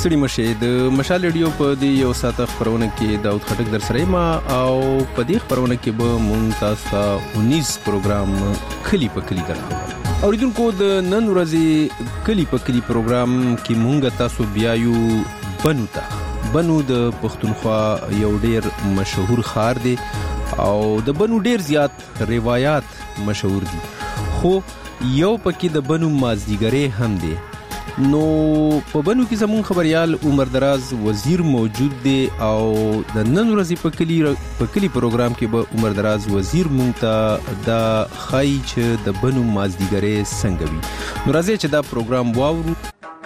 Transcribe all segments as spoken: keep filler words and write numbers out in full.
ستړي مشه د مشال ریډیو په دی یو ساعته خبرونه کې داود خټک در سره ما او په دې خبرونه کې به مونږ تاسو انیس پروګرام کلی په کلی درکو اوریدونکو د نن ورځې کلی په کلی پروګرام کې مونږ تاسو بیايو بنو ته بنو د پښتونخوا یو ډیر مشهور ښار دی او د بنو ډیر زیات روایت مشهور دي خو یو پکې د بنو مازدیګری هم دی نو په بنو کې زمون خبريال عمر دراز وزیر موجود دی او د نن ورځې په کلی په کلی پروګرام کې به عمر دراز وزیر مونږ ته د خای چې د بنو مازدیګری څنګه وي نو راځي چې دا پروګرام واورو.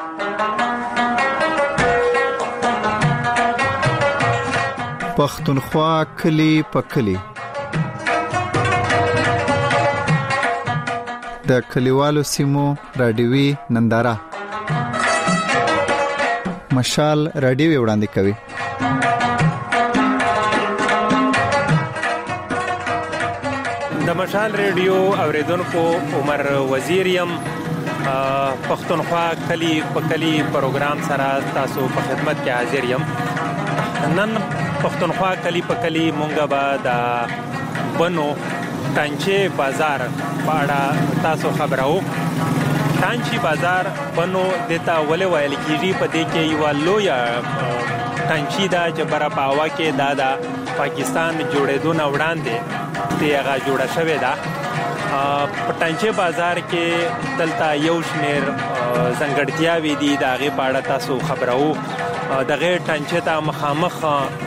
پښتونخوا کلی په کلی د کلیوالو سیمو رادیوي ننداره مشال رادیو وړاندې کوي. د مشال رادیو اوریدونکو عمر وزیر یم پښتونخوا کلی په کلی پروګرام سره تاسو په خدمت کې حاضر یم. نن پښتونخوا کلی په کلی مونږه به د بنو ټانچې بازار په اړه تاسو خبرو. ټانچی بازار بنو دتا ولې ویل کیږي په دې کې یو لویا ټانچی دا چې برا پاوا کې دا دا پاکستان جوړېدو نه وړاندې ته هغه جوړه شوې ده. په ټانچی بازار کې دلته یو شمیر ځنګړتیاوې دي دا غي پاړه تاسو خبرو. دغه ټانچی ته مخامخ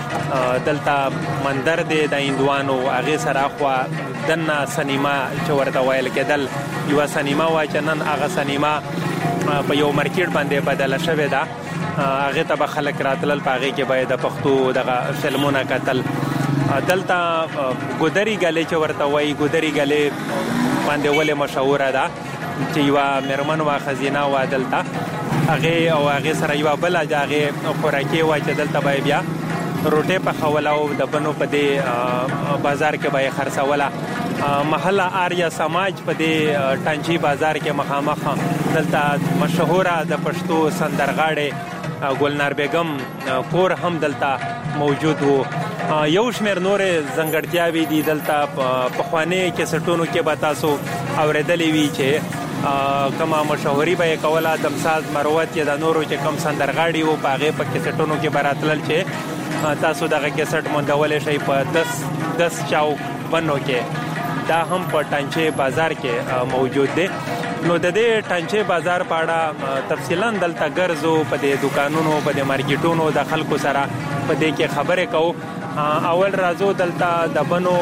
دلته مندر دی د هندوانو هغه سره خو دنه سینما چې ورته ویل کېدل یو سینما وا چې نن هغه سینما په یو مارکیټ باندې بدله شوې ده. هغه ته به خلک راتلل پاغه کې باید د پښتو دغه فلمونه کتل. دلته ګودري غلې چې ورته وایي ګودري غلې باندې ولې مشهور ده چې یو مرمن وا خزینه وا دلته هغه او هغه سره یو بل هغه خوراکي وا چې دلته به بیا روټه په خوله او د بنو په دې بازار کې به خرڅوله. محله آریا سماج په دې ټانچی بازار کې مخامخ دلته مشهوره د پښتو سندرغاړي ګلنار بیگم کور هم دلته موجود وو. یو شمیر نور زنګړتیاوي دي دلته په خوانه کې سټونو کې به تاسو اوریدلې وی چې کما مشهوري به کوله دمساز مروت یا د نورو چې کم سندرغاړي وو پاغه په کې سټونو کې براتلل چې تاسو دغه کې سټ مونډولې شي په دس دس چاوک بنو کې دا هم په ټانچې بازار کې موجود دی. نو د دې ټانچې بازار په اړه تفصیلا دلته ګرځو په دې دکانونو په دې مارکیټونو د خلکو سره په دې کې خبرې کوو. اول راځو دلته د بنو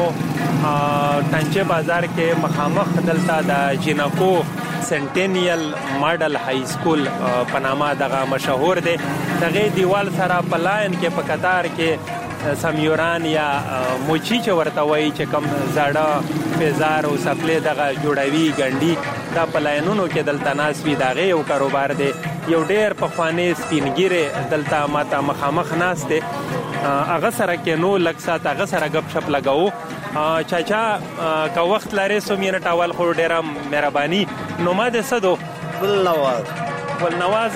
ټانچې بازار کې مخامخ دلته د جنکو سنټینیل ماډل های سکول په نامه دغه مشهور دی. دغه دیوال سره په لاین کې په قطار کې سمیوران یا موچی چې ورته وایي چې کم زاړه پیزار او سپلې دغه جوړوي ګنډي دا په لاینونو کې دلته ناس وي دغه یو کاروبار دی. یو ډیر په خوانې سپینګیره دلته ماته مخامخ ناس دی هغه سره کې نو لک سات هغه سره غب شپ لګاو. چاچا کا وخت لري سو مینه ټاول خو ډیره مهرباني. نو ما د سدو بل نواز بل نواز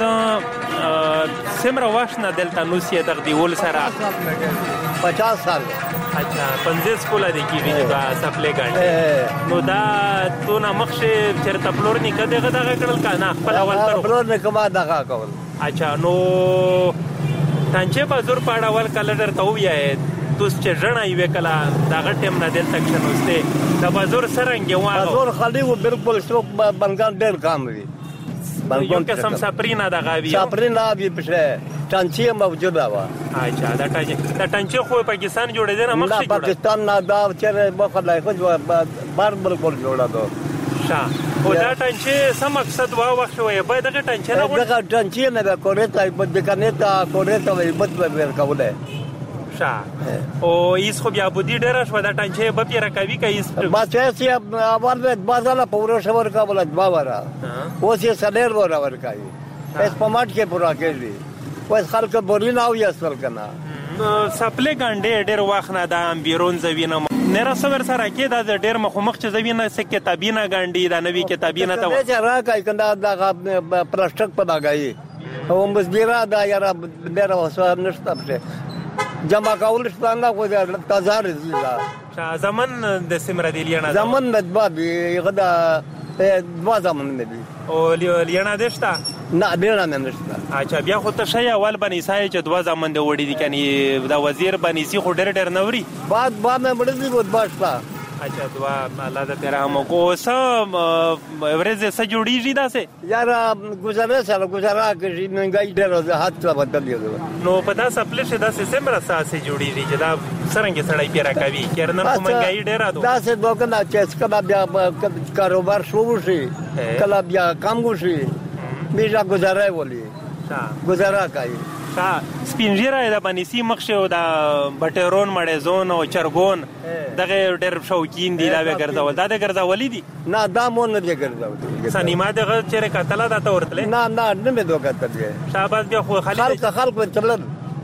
سمره واشنه دلته نو سي د دیول سره پچاس سال. اچھا پنځه سکولا دي کې دا سپلې ګاډي نو دا تو نه مخشه چرته فلور نه کده غدا کړل کنه خپل اول تر فلور نه کما دغه کول. اچھا نو ټانچې بازار پاړه ول کلر ته ویای توس چې ژړا یې وکړه دغه ټیم نه دل تک شنوسته د بازار سرنګ واغ بازار خالي و بالکل شوق بنګان ډېر کام وی یو قسم سپرینا د غاوی سپرینا وی پښه ټانچې موجوده وا. اچھا دا ټانچې دا ټانچې خو پاکستان جوړې دي نه مخ نه پاکستان نه دا چې مخلای خو بار بالکل جوړا دو شا او دا ټانچې سم مقصد وا وخت وي به دغه ټانچې نه دغه ټانچې نه کورته په دکانه کورته وي بد ور کوله شا او ایس خو بیا بودی ډېر شو دا ټانچې به پیرا کوي کایس ما چې سی اول بازار پورو شور کا بل باورا او سی سلیر ور ور کوي اس پماټ کې پورا کوي وای خلک بورین او یسل کنا سپلې ګانډې ډېر واخ نه دا بیرون زوینه نه را سور سره کې دا ډېر مخمخ چې زوینه سکه کتابینه ګانډې دا نوې کتابینه ته چې را کوي کنده دا پلاستیک په لګایي او مزدیرا دا یاره ډېره وسه نشته پکې جمع کول شته نه خو تازه رزي دا زمن د سمره دی لینا زمن مدبا دی غدا دوا زمن مې دي او لینا دشتا نه لینا نه نشته اچھا بیا خو ته شای اول بنی سای چې دوا زمن دی وړي دي کني دا وزیر بنی سي خو ډېر ډېر نوري بعد با مې مړ دي بود باشتا اچھا دوا الله دې رحم کو سم اورز سره جوړیږي دا سه یار گزاره سره گزاره کوي منګای ډېر حد لا بدل دی نو پتا سپلش دا سه سمره ساسه جوړیږي چې دا څنګه سړی پیرا کوي کېرنه منګای ډېر راځي دا سه دوکنه چې کله بیا کاروبار شروع شي کله بیا کام وشي بیا گزاره ولي گزاره کوي ها سپینجیره د بنیسی مخشه دا بټرون مړزون او چرګون دغه ډېر شوقین دي دا به ګرځول دا د ګرځولې دي نه دا مون نه دی ګرځول سنیما دغه چیرې کتل دا ته ورتلې نه نه نه مې دوه کتل شاباس بیا خو خالي خلک خلک چلل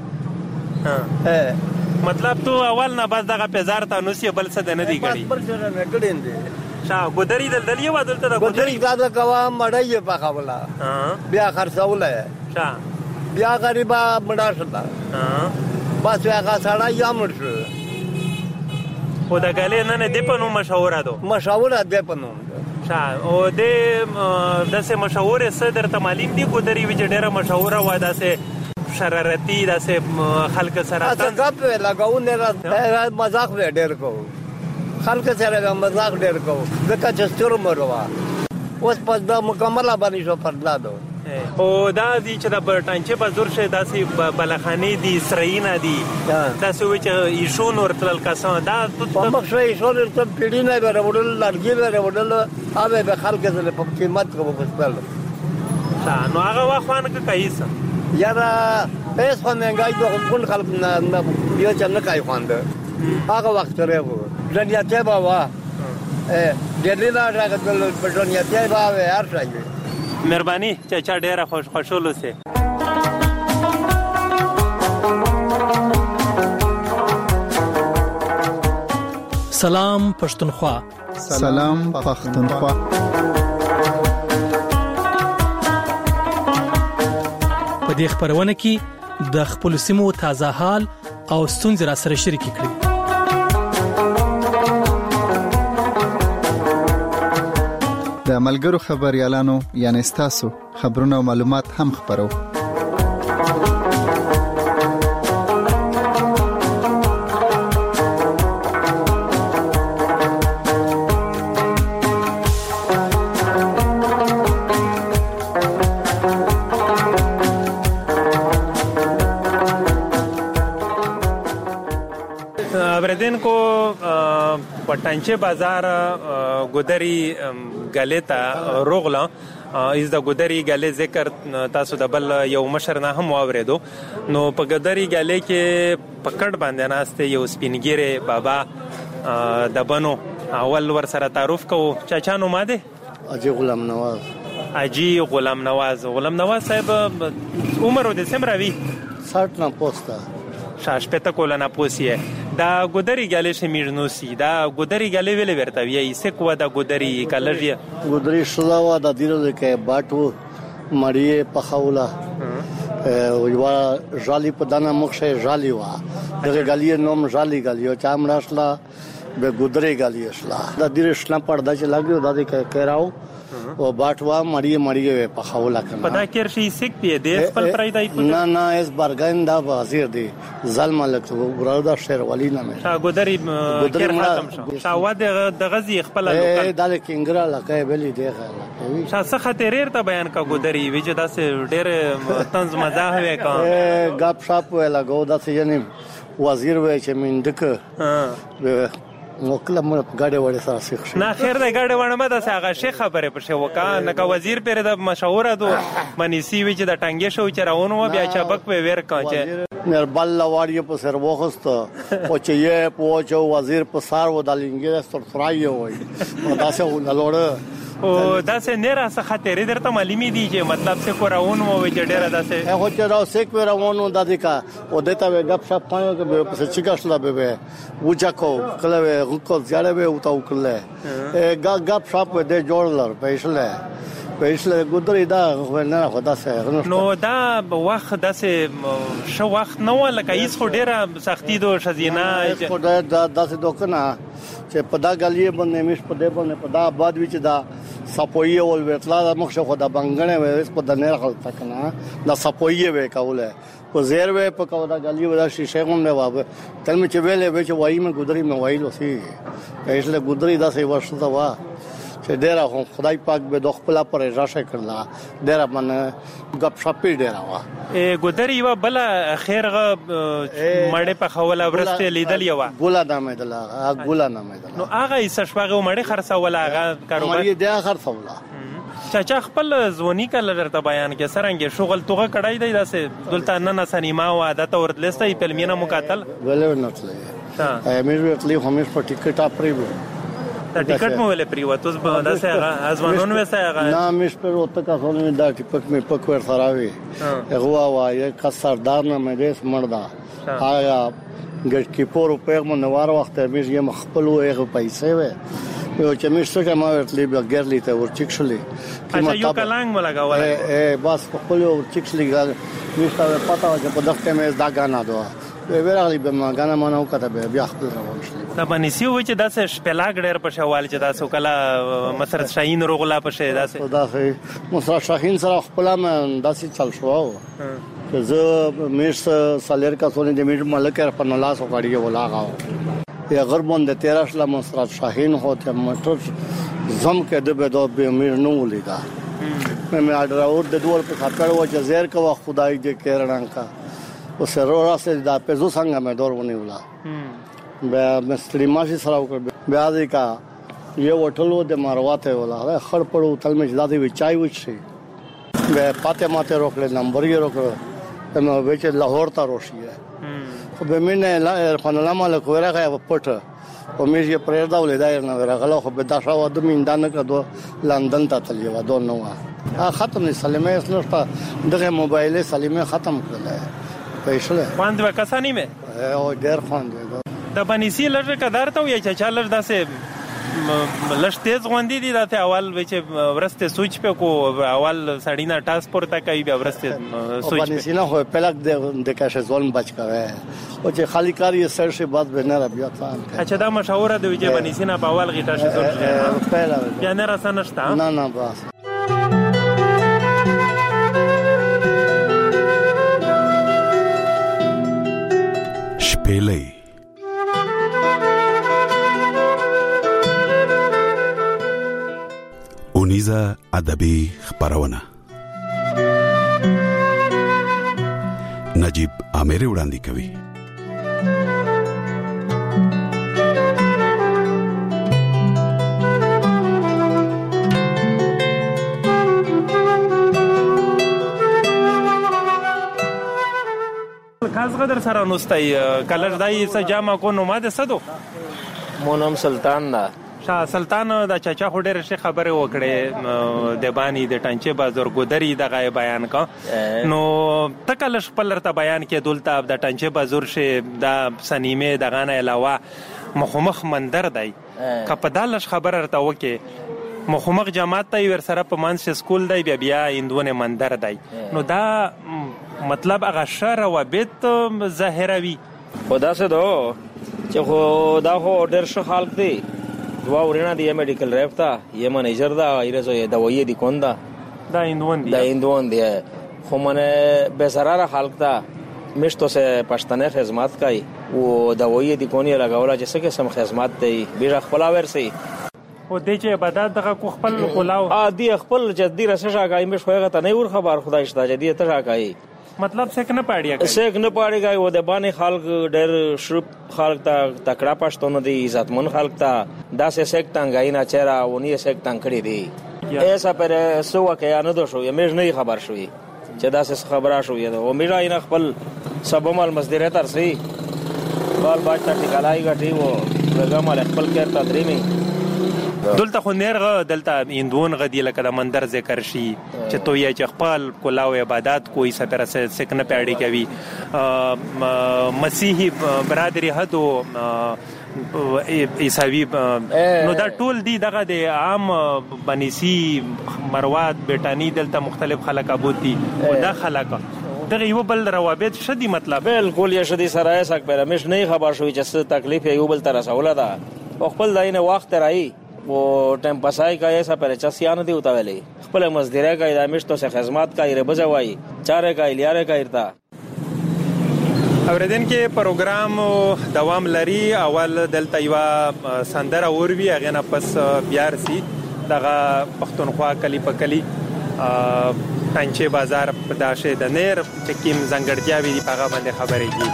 ها مطلب تو اول نه بس دغه پزار ته نو سی بل څه د نه دی غړي بل څه نه کړین دي شا ګودری دل دل یو بدلته دا ګودری دا کوا مړی په خاوله بیا خرڅول شا بیا غریبا مړا شتا بس هغه سړی یا مړ شو او دا غلې نه نه دی په نو مشوره ده مشوره ده په نو شا او د دسه مشوره صدر ته معلوم دی ګودری وی ډېره مشوره و داسه شرارتي داسه خلک سره تاسو غپ لگاو نه را مزاق ډېر کو خلک سره مزاق ډېر کو ځکه چې ستور مروا اوس پس دا مکمله باندې شو پردلا دو او دا دي چې د برټانچې په زور شه داسې بلخانې دي سراینا دي داسې وي چې ایشون ورتل کسان دا په مخ شوی ایشون ته پیډی نه ورول لړګي ورول اوبه به خلک سره په قیمت کو وسپل نو هغه واخوان که کایسه یاره پیس خو منګای دوه کول خلک نه یو چې نه کای خوانده هغه وخت سره وو دنیا ته بابا ا دلیلا راغله په دنیا ته بابا هر ځای مهرباني چې چا ډیره خوش خوشاله سي سلام پښتونخوا سلام پښتونخوا په دې خبرونه کې د خپل سیمو تازه حال او ستونزې را سره شریک کړئ د ملګرو خبريالانو یعنی تاسو خبرونه او معلومات هم خبرو بردن کو پټانچه بازار ګودری غلیتا روغلا از د ګودری غلې ذکر تاسو د بل یو مشر نه هم واوریدو نو په ګودری غلې کې پکړ باندې ناشته یو سپینګيره بابا د بنو اول ور سره تعارف کو چاچا نو ماده اجي غلام نواز اجي غلام نواز غلام نواز صاحب عمر د سمراوي ساठ نه پوسټه شاش پته کوله نه پوسیه دا ګودری غلې شمیرنو سي دا ګودری غلې ویلې ورته وی سکو دا ګودری کلریا ګودری شلاوا د دیره کې باټو مړی په خوله او یو جالي په دنا مخشه جالي وا دغه غلې نوم جالي غلیو چا مړاشلا به ګودری غلې شلا د دیره شنا پړدا چې لاګو د دې کراو او باټوا مړی مړی په خوله کنه پتا کېر شي سک دی د خپل پرایدای نه نه اس برګندا وزیر دی ظلم لک وردا شهر ولی نه مې ګودری کېر ختم شو شاواد د غزي خپل لوکل د کینګرا لکه بلی دی غلا شاسه خطریر ته بیان کا ګودری وجه داسې ډېر طنز مزاح وې کا غپ شاپ ولا ګو داسې یعنی وزیر وې چې مندک وکله مو غاډه وړه سره شیخ نه خیر د غاډه وړه مده ساغه شیخ خبره پښه وکا نه کا وزیر پر د مشوره دو منیسی وی چې د ټنګې شو چې راونو بیا چبک په ور کاچه مر بل لواړی په سر وخست او چې یې پوهچو وزیر په سار و د لنګې ستر ترای وای او داسه ولوړه او داسه نه را څه خطرې درته معلومي دي چې مطلب څه کوراون مو وي چې ډیره داسه هغه چې راو سیک وراونو د دې کا او دته غپ شپ پاو کې په څه چیکاسلا به وځکو کله غوکو ځاله به او تا وکړه غپ شپ دې جوړلر پېښله پېښله ګودري دا ورنه خدا سره نو دا وخت داسې شو وخت نو لکه هیڅ خو ډیره سختی دو شزینه خو دا داسې دوکنه چې په دا غلیه باندې مش په دې باندې په دا آباد وچ دا سپوی ول وتلا مخ شو خدا بنګنه وې په د نه خلک کنه دا سپوی وې کوله په زیر وې په کو دا غلیه ودا شیشه کوم نه واب تل می چې ویلې وې چې وای مې ګودري مې وایلو سي پېښله ګودري دا سي ورشته وا چې ډیر خو خدای پاک به د خپل پر راشه کړلا ډیر باندې غپ شپې ډیر وا ا ګودري و بل خیرغه مړې په خوله ورسته لیدل یو ګولا نامه دلا ګولا نامه دلا نو هغه یې سشواغه مړې خرڅول هغه کاروبار مړې دی خرڅولا چاچا خپل ځونی کله درته بیان کې سرنګ شغل توغه کړای دی داسې دلته نن سنیما او عادت ورتلسته فلمینه مقاتل ولې نتلې ها امیر ورتلې همیش په ټیکټ اپری دا ټیکټ مو ولې پریو تاسو به داسې هغه ازمنون وسه هغه نه مش پر وته کا سونه دا ټیکټ می پک ور سراوي هغه وایي کا سردار نه مې مردا آیا ګټ کی پور په مو نوار وخت مې یې مخبل وې پیسې وې یو چې مې څه ما ورتلې به ګرلی ته ور چیکشلې اچھا یو کلنګ ملګاول اے بس په خپل ور چیکشلې ګل مې ستاسو پتا و چې په دغه مې دا غانا دوه ویراغلی به ما غانا مانو کته به بیا خپل روان شل دا باندې سی و چې داسې شپلاګ ډېر په شوال چې تاسو کله مسرت شاهین روغلا په شه داسې داسې مسرت شاهین سره خپل ما داسې چل شو چې زه مې سالر کا سونی د مې ملک په نلاس وکړی ولا غاو یا غربون د تیرش لا مسرت شاهین هوته موټر زم کې د به دو به مې نو ولیدا مې اډر اور د دوه په خاطر و چې زیر کا خدای دې کېرنان کا او سره راسه دا پزو څنګه مې دور ونی ولا بیا مستریماشي سره وکړ بیا دې کا یو وټلو د مارواته ولا خړ پړو تل مې ځدادي وچای وچی بیا پاته ماته روکل نمبر یې روکل نو وچ لاهور ته روشي خو به مې نه عرفان الله مالک ورغه پټ او مې یې پرېدا ولې دا نه ورغله خو به دا شاو د میندان کډو لندن ته تللی و دو نو ختم نه سلیمه اسلوستا دغه موبایل سلیمه ختم کړل پېښله باندې وکاسانی مې او ډېر خواند د بنيسي لږه قدر ته وي چې چالر داسې لږ تیز غوندي دي دته اول و چې ورسته سوچ په کو اول سړینا ټرانسپورت ته کوي بیا ورسته سوچ بنيسي نه هو پلک د د کاشه ظلم بچ کوي او چې خالی کاری سر شي بعد به نه بیا ځان اچھا دا مشوره دی چې بنيسي نه په اول غیټه شي ظلم پهلا بیا نه راسنشتا نه نه بس شپېلې اونیزه ادبي خبرونه نجیب امیر وړاندې کوي. خاص قدر سره نوستای کلر دای سجامه کو نو ماده صدو مونم سلطان دا شاه سلطان د چاچا خډر شي خبره وکړي د بانی د ټانچه بازار ګودري د غي بیان کا نو تکل خپل ته بیان کې دولته د ټانچه بازار شي د سنیمه د غانه علاوه مخمخ مندر دی کپدالش خبره ته وکي مخمخ جماعت ته ور سره په مانس سکول دی بیا بیا اندونه مندر دی نو دا مطلب هغه شر او بیت ظاهروي خدا سه دو چې خو دا خو ډېر ښه خلک دی دوا ورنه دی میډیکل ریپ تا یم منیجر دا ایرزو دوايي دی کوندا دا اندون دی دا اندون دی خو منه به سراره خلک تا مشتو سه پښتنه خدمت کوي او دوايي دی کونی لګاولا چې څه قسم خدمت دی بیره خپل ورسي او د چې عبادت دغه کو خپل کولاو ا دی خپل جدي رسشه غای مش خوغه ته نه ور خبر خدای شته جدي ته راکای مطلب څنګه نه پاړیا کوي څنګه نه پاړیږي و د باندې خلک ډېر شرپ خلک ته تکړه پښتون دي عزتمن خلک ته داسې سیکټنګای نه چیرې ونی سیکټنګ کړی دي ایسا پر سو کې نه دو شو یمه نه خبر شوې چې داسې خبره شوې او میرا نه خپل سبمل مصدر تر سي بال باج ته ټکلای غټي وو دغه مال خپل کې ته درېمي دلته خو نرغه دلته هندوون غدي لکه د مندر ذکر شي چې تو یې چې خپل کلاو عبادت کوئی سپر سکنه پیړی کوي مسیحي برادری هدو عیسوی نو دا ټول دی دغه د عام بنيسي مروات بیٹانی دلته مختلف خلک ابود دي او دا خلک دغه یو بل روابط شدي مطلب بالکل یا شدي سره ایسا پر مش نه خبر شوی چې څه تکلیف یو بل تر رسوله ده خپل داینه وخت راي वो टाइम पसाई का ऐसा पहले चसियान दी उतावले खपल मजदूरे का इदामिश तो से खिदमत का इरे बजवाई चारे का इलियारे का इरता اوریدن کې پروګرام دوام لري اول دلته یو سندره اوروي هغه نه پس بیار سي دغه پښتونخوا کلی په کلی پنځه بازار په داشه د نیر چې کیم زنګړتیا وی په هغه باندې خبرې کی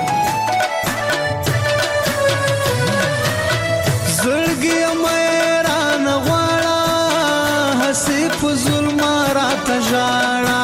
زړګي مېران غواړه حسیف ظلم را تجاړه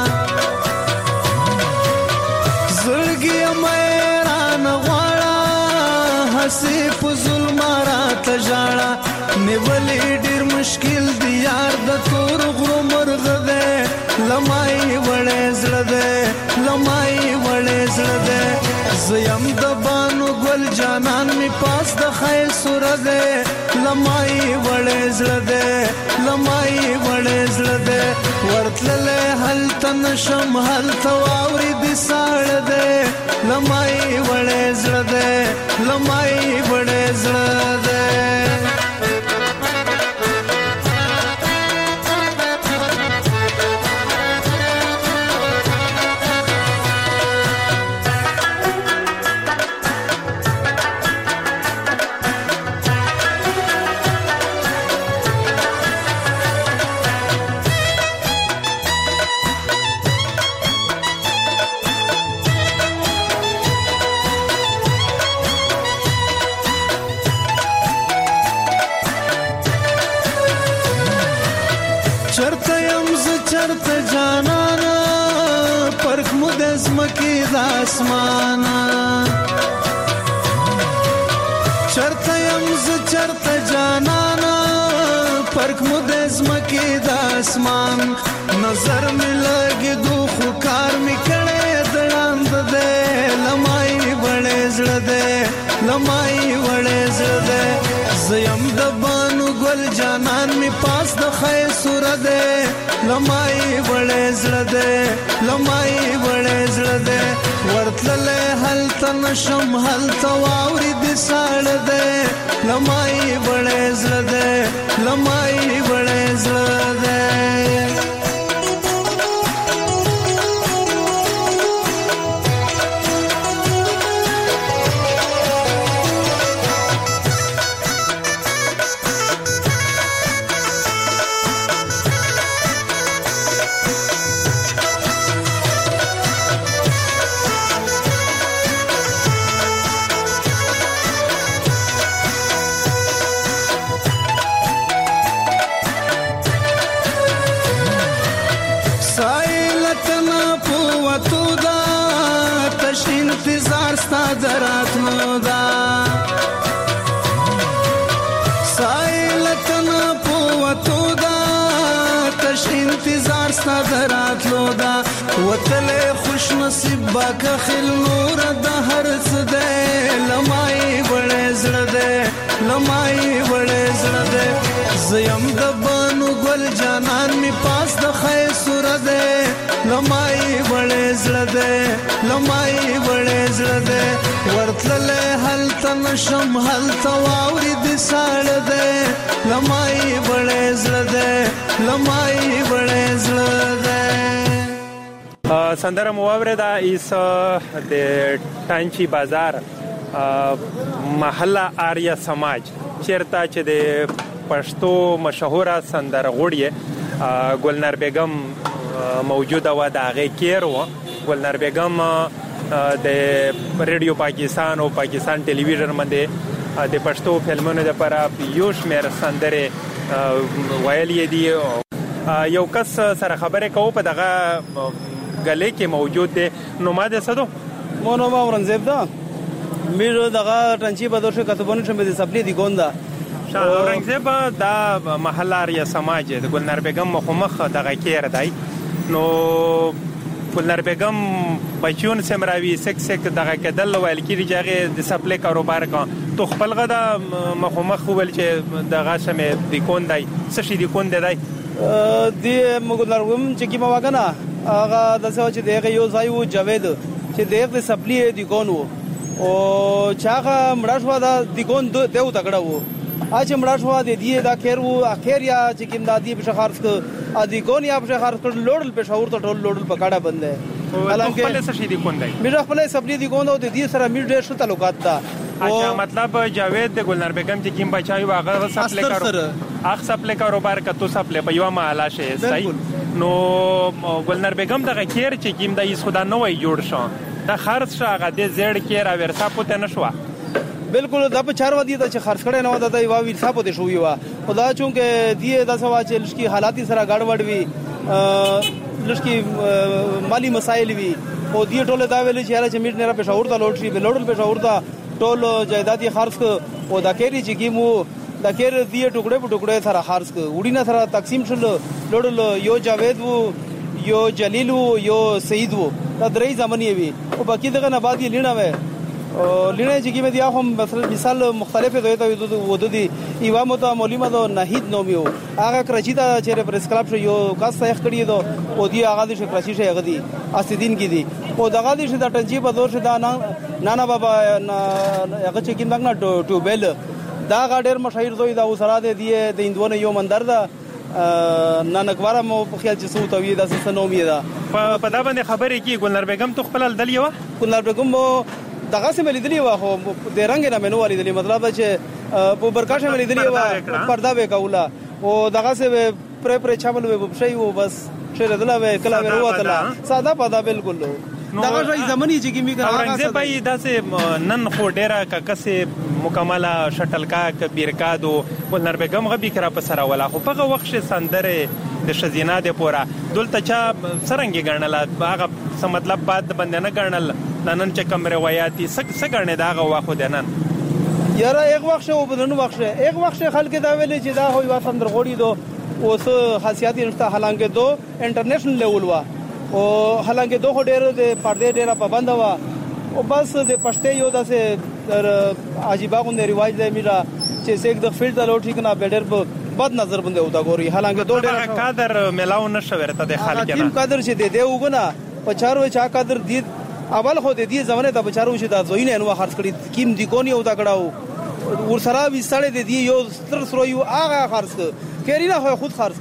زړګي مېران غواړه حسیف ظلم را تجاړه نیولې ډیر مشکل دی یار د تور غرو مرغ ده لمای وړې زړه ده لمای وړې زړه ده زیم د بانو ګل جانان می پاس د خیر سور ده لمای وړې زړه ده لمای وړې زړه ده ورتلله هل تن شم هل تواوري د ساړ ده لمای وړې زړه ده لمای وړې زړه ده چرته يم ز چرته جانانا پرخ مود اسمکی د اسمانا چرته يم ز چرته جانانا پرخ مود اسمکی د اسمان نظر می لګي دو خو کار می کړه دړاند ده لمای وړې زړه ده لمای وړې زړه ده زیم د بانو ګل جانان می پاس د خیر سور ده لمای وړې زړه ده لمای وړې زړه ده ورتلله هل تن شم هل تواوري د ساړ ده لمای وړې زړه ده لمای وړې زړه ده انتظار ستا دراتلو دا سایلتنا پوتو دا تش انتظار ستا دراتلو دا وتل خوش نصیب باک خل نور د هر څه ده لمای وړې زړه ده لمای وړې زړه ده زیم د بانو ګل جانان می پاس د خیر سور ده لمای وړې زړه ده لمای وړې زړه ده ورتلله هل تن شم هل تواوري د ساړ ده لمای وړې زړه ده لمای وړې زړه ده سندره مواوره دا ایس د ټانچی بازار محله آریا سماج چیرته چې د پښتو مشهوره سندره غوړی ګلنار بیگم موجوده و د هغه کیر و ګلنار بیگم د ریډیو پاکستان او پاکستان ټلویزیون باندې د پښتو فلمونو لپاره یو شمېر سندره ویلې دي یو کس سره خبرې کوو په دغه گله کې موجود دی نو ما ده صدو مونو ما ورنځب دا میرو دغه ټنچی په دوشه کتبونو چې مې سپلی دی ګوندا اورنګزیب دا محله یا سماج د ګلنار بیگم مخمخ دغه کېر دی نو ګلنار بیگم بچون سمراوي سک سک دغه کدل ویل کېږي چې د سپلای کاروبار کا تو خپل غدا مخمخ ول چې دغه سمې د کون دی سشي د کون دی د ګلنار وم چې کی ما وګنا هغه د څه چې دغه یو ځای وو جاوید چې دغه سپلای دی کون وو او چاغه مړشوا د دیګون دیو تکړه وو اچ مړشوا د دی دا خیر وو اخر یا چې کیم د دی په خارف ک ا دیګون یا په خارف ک لوړل په شاور ته ټول لوړل پکاړه بندې حالانکه خپل څه شي دی کون دی میرا خپل سپلی دیګون او د دی سره میر ډېر شو تعلقات دا اچھا مطلب جاوید د ګلنار بیگم چې کیم بچای واغه سپلای کارو اخ سپلای کاروبار ک تو سپلای په یو محله شي صحیح نو ګلنار بیگم دغه خیر چې کیم د ایس خدا نو وای جوړ شو دا خرڅ شاغه د زړ کې را ورسا پته نشوا بالکل دا په چار ودی ته خرڅ کړي نه ودا د یو ورسا پته شوې وا خدا چونکه دی دا سوا چې لشکي حالاتي سره گڑبڑ وی لشکي مالی مسائل وی او دی ټوله دا ویل چې را چې میټ نه را پېښور ته لوټ شي بلوډل پېښور ته ټول جایدادي خرڅ ک او دا کېری چې کیمو دا کېر دی ټوکړه په ټوکړه سره خرڅ ک وډی نه سره تقسیم شول لوډل یو جاوید وو یو جلیل وو یو سعید وو دا درې زمانی وي او باقي دغه نه بعد یې لینه وي او لینه چې کیمه دی هم مثال مختلفه دوی ته ودو دي ایوا مو ته مولما دو نهید نومیو هغه کراچی ته چې پریس کلب شو یو کاس صحیح کړی دو او دی هغه د کراچی شي هغه دی اسدین کی دی او دغه د شي د ټنجی په دور شدا نانا بابا هغه چې کیندنګ نه ټوبل دا غاډر مشاهیر دوی دا وسره دی د هندونه یو مندر دا نانکواره مو په خیال چې سو توی د سنومی دا په دا باندې خبرې کی ګلنار بیگم تو خپل دل یو ګلنار بیگم مو دغه سم لیدلی و خو د رنگ نه منو لیدلی مطلب چې په برکاشه مې لیدلی و پردا به کولا او دغه سه پر پر چابل و بشي و بس شر دلا و کلا و وتلا ساده پدا بالکل دغه ځای زمانی چې کی میګه اورنګزیب بھائی داسه نن خو ډیره ککسه مکمله شټل کا کبیر کا دو ګلنار بیگم غبي کرا په سره ولا خو په وخت سندره د شزینا د پورا دلته چا سرنګي ګڼل هغه څه مطلب بعد بندنه ګڼل نن چې کم روایتي سک سګړنه داغه واخو دنن یاره یک وخت او بدن وخت یک وخت خلک دا ویل چې دا هوی واسم در غوړي دو اوس خاصیت نشته حالانکه دو انټرنیشنل لیول وا او حالانکه دو ډېر د پردې ډېر پابند وا او بس د پښتې یو داسې عجیبه غونډه رواج دی میرا چې څوک د فیلډ له ټیک نه بیډر په بد نظر باندې وتا ګوري حالانکه دو ډېر قادر ملاو نشو ورته د خلک نه قادر چې دی دی وګنا په چارو چا قادر دی اول خو د دې زمانه ته بچارو چې دا زوینه نو خرڅ کړي کیم دی کونی او دا کړهو ور سره وی سړی د دې یو ستر سره یو هغه خرڅ کړي نه خو خود خرڅ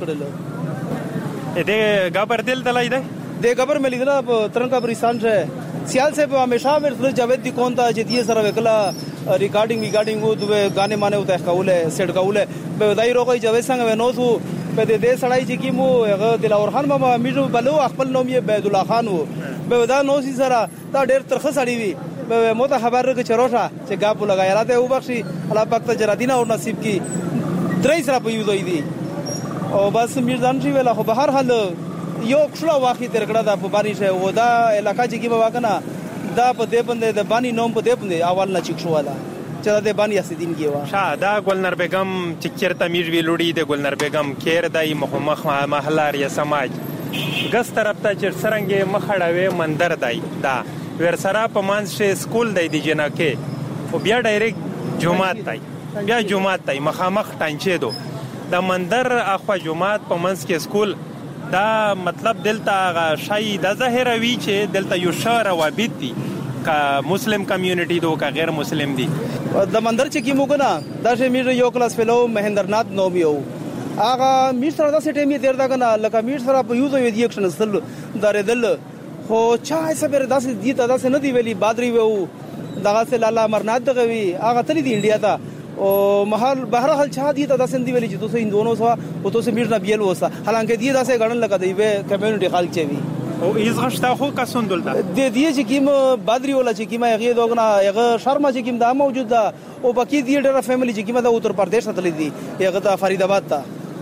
کړل دې غبر دل دلای دی د غبر ملي دلا ترنګ بریسان شه سیال سے ہمیشہ میرے جاوید دی کون تھا جدی سره وکلا ریکارډینګ ریکارډینګ وو دوه غانه مانه وته کوله سیټ کوله به دای روغی جاوید څنګه نو سو په دې سړی چې کیمو هغه دلاور خان بابا میجو بلو خپل نوم یې عبد الله خان وو به دا نو سي سره دا ډېر ترخه سړی وي به مو ته خبر راک چروشا چې غاپو لگا راته و بخشي الله پاک ته جرا دینه او نصیب کی درې سره په یو دوی دي او بس میرزان شي ویلا خو به هر حال یو څلو واخی درګړه د په بانی شه و دا علاقہ چې کی بابا کنه دا په دې باندې د بانی نوم په دې باندې اول نه چک شو والا چې د بانی اسدین کی وا شاه دا ګلنار بیگم چې چیرته میر وی لوړی د ګلنار بیگم کیر دای مخمخ محله ری سماج ګس طرف ته چې سرنګ مخړاوي مندر دای دا ور سره په مانس شه سکول دای دی جنا کې او بیا ډایرک جمعات دای بیا جمعات دای مخامخ ټانچې دو د مندر اخوا جمعات په منس کې سکول دا مطلب دلته شای د ظاهروي چې دلته یو شهر وابط دي کا مسلم کمیونټي دو کا غیر مسلم دي د مندر چې کیمو کنه دا چې میر یو کلاس فلو مهندرنات نوم یو هغه میر سره دا سټیم یې تیر دا کنه لکه میر سره په یو ځای دی اکشن سل درې دل خو چا سبر داسې دي ته داسې نه دی ویلي بادری وو دغه سه لاله امرنات دغه وی هغه تل دی انډیا ته او محل بهر حال چا دي ته داسې دی ویلي چې دوی هندونو سوا او تو سه میر نه بیل وسه حالانکه دی داسې غړن لکه دی به کمیونټي خلک چي وی او ایز غشتا خو کا سندل دا د دې چې کیم بادری ولا چې کیم هغه دوغنا هغه شرما چې کیم دا موجود ده او باقي دی ډېر فیملی چې کیم دا اتر پردیش ته تللی دي هغه ته فرید آباد ته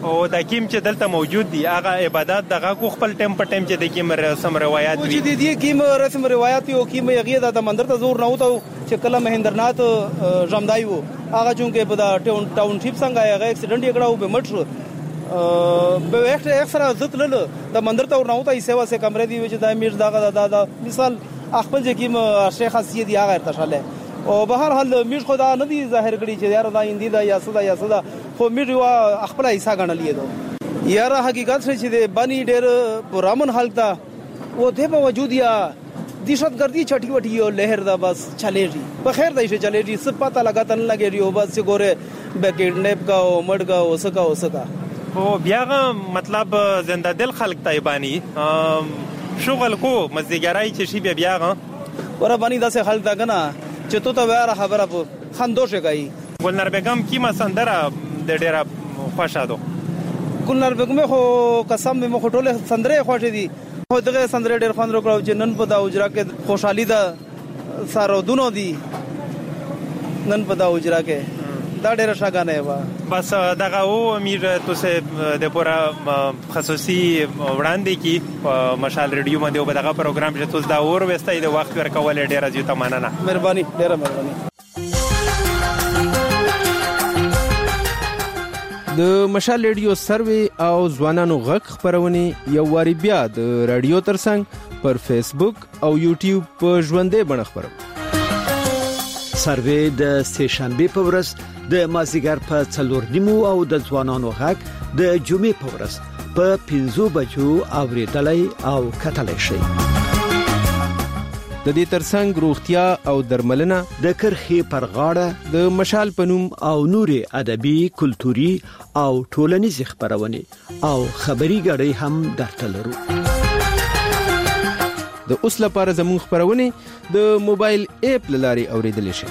او دا کیم چې دلته موجود دي هغه عبادت دغه کو خپل ټیم په ټیم چې د کیم رسم روایت وي چې دي کیم رسم روایت او کیم یغه د منظر ته زور نه وته چې کله مهندرنات جمدای وو هغه چونکه په دا ټاون ټاون شپ څنګه هغه اکسیډنټ یې کړو به مټ شو به وخت اکثر عزت له د منظر ته ورنه وته سیوا سه کمرې دی چې د امیر دغه د مثال خپل چې کیم شیخ خاصیت دی هغه ارتشاله او به هر حال میر خدا نه دی ظاهر کړي چې یار دا اندی دا یا صدا یا صدا خو میر وا خپل ایسا غنلې دو یار حقیقت چې د بانی ډېر پرامن حالت دا و ته په وجود یا دهشتګردي چټي وټي او لهر دا بس چلےږي په خیر دایشه چلےږي څه پتا لگا تن لګي او بس ګوره بیکډنیپ کا او مړ کا وسکا وسکا او بیا مطلب زنده دل خلق تایبانی شغل کو مزدګرای چې شی بیا ور باندې داسې خلک دا کنه چې تو ته واره خبره په خندوشه کوي ګلنار بیگم کیما سندره د ډیره خوشاله ګلنار بیگم خو قسم مې مخ ټوله سندره خوښ دي خو دغه سندره ډیر خوند وکړو چې نن په دا اجرا کې خوشحالي ده سارو دونو دي نن په دا اجرا کې دا ډیر شاګانه و بس دغه او امیر تاسو د پورا خصوصي وړاندې کی مشال ریډیو باندې په دغه پروګرام چې تاسو دا اور وستای د وخت ورکول ډیر زیاته مننه مهرباني ډیر مهرباني د مشال ریډیو سروي او ځوانانو غږ خبرونه یو واری بیا د رادیو ترڅنګ پر فیسبوک او یوټیوب په ژوندې بڼه خبرو سروي د سهشنبه په ورځ د مازیګر په څلور نیمو او د ځوانانو غږ د جمعې په ورځ په پنځو بجو اوریدلای او کتلای شي د دې ترڅنګ روغتیا او درملنه د کرخې پر غاړه د مشال پنوم او نوري ادبي کلتوري او ټولنیز خبرونه او خبري غړي هم درته لرو د اوس لپاره زموږ خبرونه د موبایل اپ لاري اوریدل شي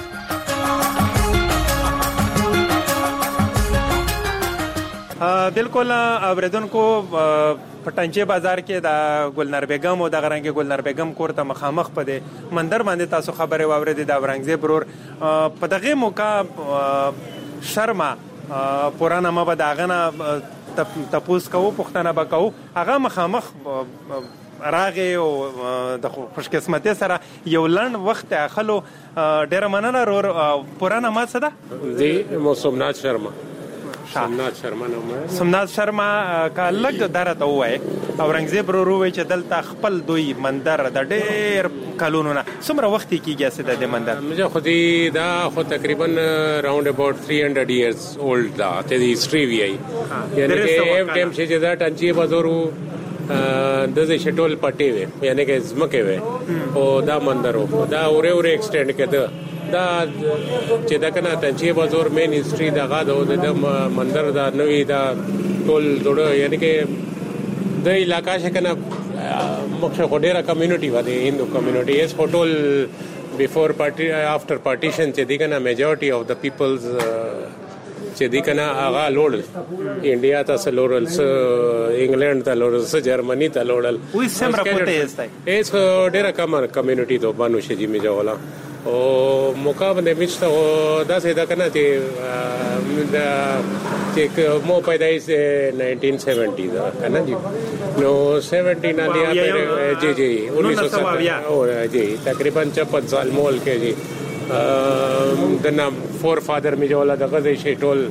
بالکل اوریدونکو پټنچه بازار کې د ګلنار بیگم او د غرنګ ګلنار بیگم کور ته مخامخ پدې منظر باندې تاسو خبره واوریدې د اورنګزیب برور په دغه موقع شرما پرانا ما به داغه نه تپوس کوو پښتنه بکاو هغه مخامخ راغه او د خوش قسمتي سره یو لړن وخت اخلو ډیر مننه رور پرانا ما څه ده دی موسمنات شرما سمنات شرما نومه سمنات شرما کا لګ درته وای اورنګزیب ورو وای چې دلته خپل دوی مندر د ډیر کلونو نه څومره وخت کېږي چې د مندر مجه خودي دا خو تقریبا راوند اباوت three hundred years old دا ته دی هیستوري وی یعنی کې اف ټیم چې دا ټنچي بازارو د دې شټول پټي وي یعنی کې زمکه وي او دا مندرو دا اورې اورې ایکسټند کړه دا چې دا کنه ټنچي بازار مین هیستوري دا غاډو د مندر دا نوې دا ټول جوړ یعنی کې د علاقې شکنه مخه خډيره کمیونټي و دي هندو کمیونټي اس هوټل بیفور پارټي افټر پارټیشن چې دی کنه میجورټي اف د پیپلز چې دی کنه هغه لوړ انډیا ته سلورل س انګلند ته لوړل س جرمني ته لوړل وې سمره کوته استای اس ډېر کم کمیونټي ته باندې شي می جوړلا او مقابله مشته دا څه دا کنه چې دا چې مو پیدایش nineteen seventy دا کنه جی نو seventeen علیا پر جی جی उन्नीस सौ सत्तर اور جی تقریبا fifty سال مول کې جی د نام فور فادر می جوړلا د غزې شي ټول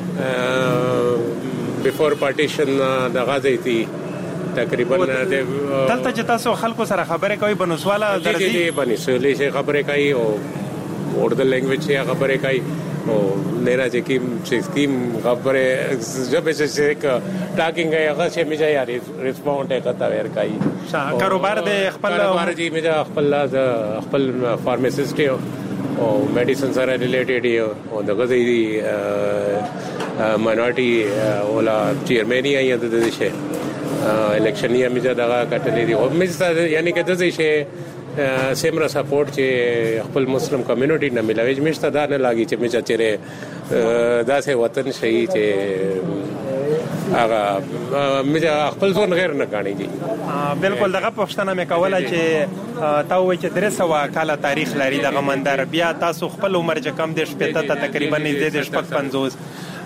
بیفور پارټیشن د غزې تی تقریبا دلته چې تاسو خلکو سره خبرې کوي بنوسواله درځي جی بنوسواله شي خبرې کوي او اردو لینګویج شي خبرې کوي او لینا چې کی سکیم خبره جب چې یک ټاکینګ هغه چې میځه یاري ریسپونډ کتا ور کوي کاروبار د خپل کاروبار جی میځه خپل خپل فارماسیست او میډیسن سره ریلیټډ او دغه دی ماینورټي ولا چیرمنی یا د دې شي الیکشن یې میځه دغه کټلې دی او میځه یعنی کې د دې شي سیمرا سپورټ چې خپل مسلم کمیونټي نه ملاوي مشته دا نه لاګي چې میځه چیرې داسې وطن شي چې هغه میځه خپل ځون غیر نه کانی دي بالکل دغه پښتنه مې کوله چې تا وایي چې درې سوه کاله تاریخ لري دغه مندر بیا تاسو خپل عمر چې کم دې شپته ته تقریبا نږدې شپږ پنځوس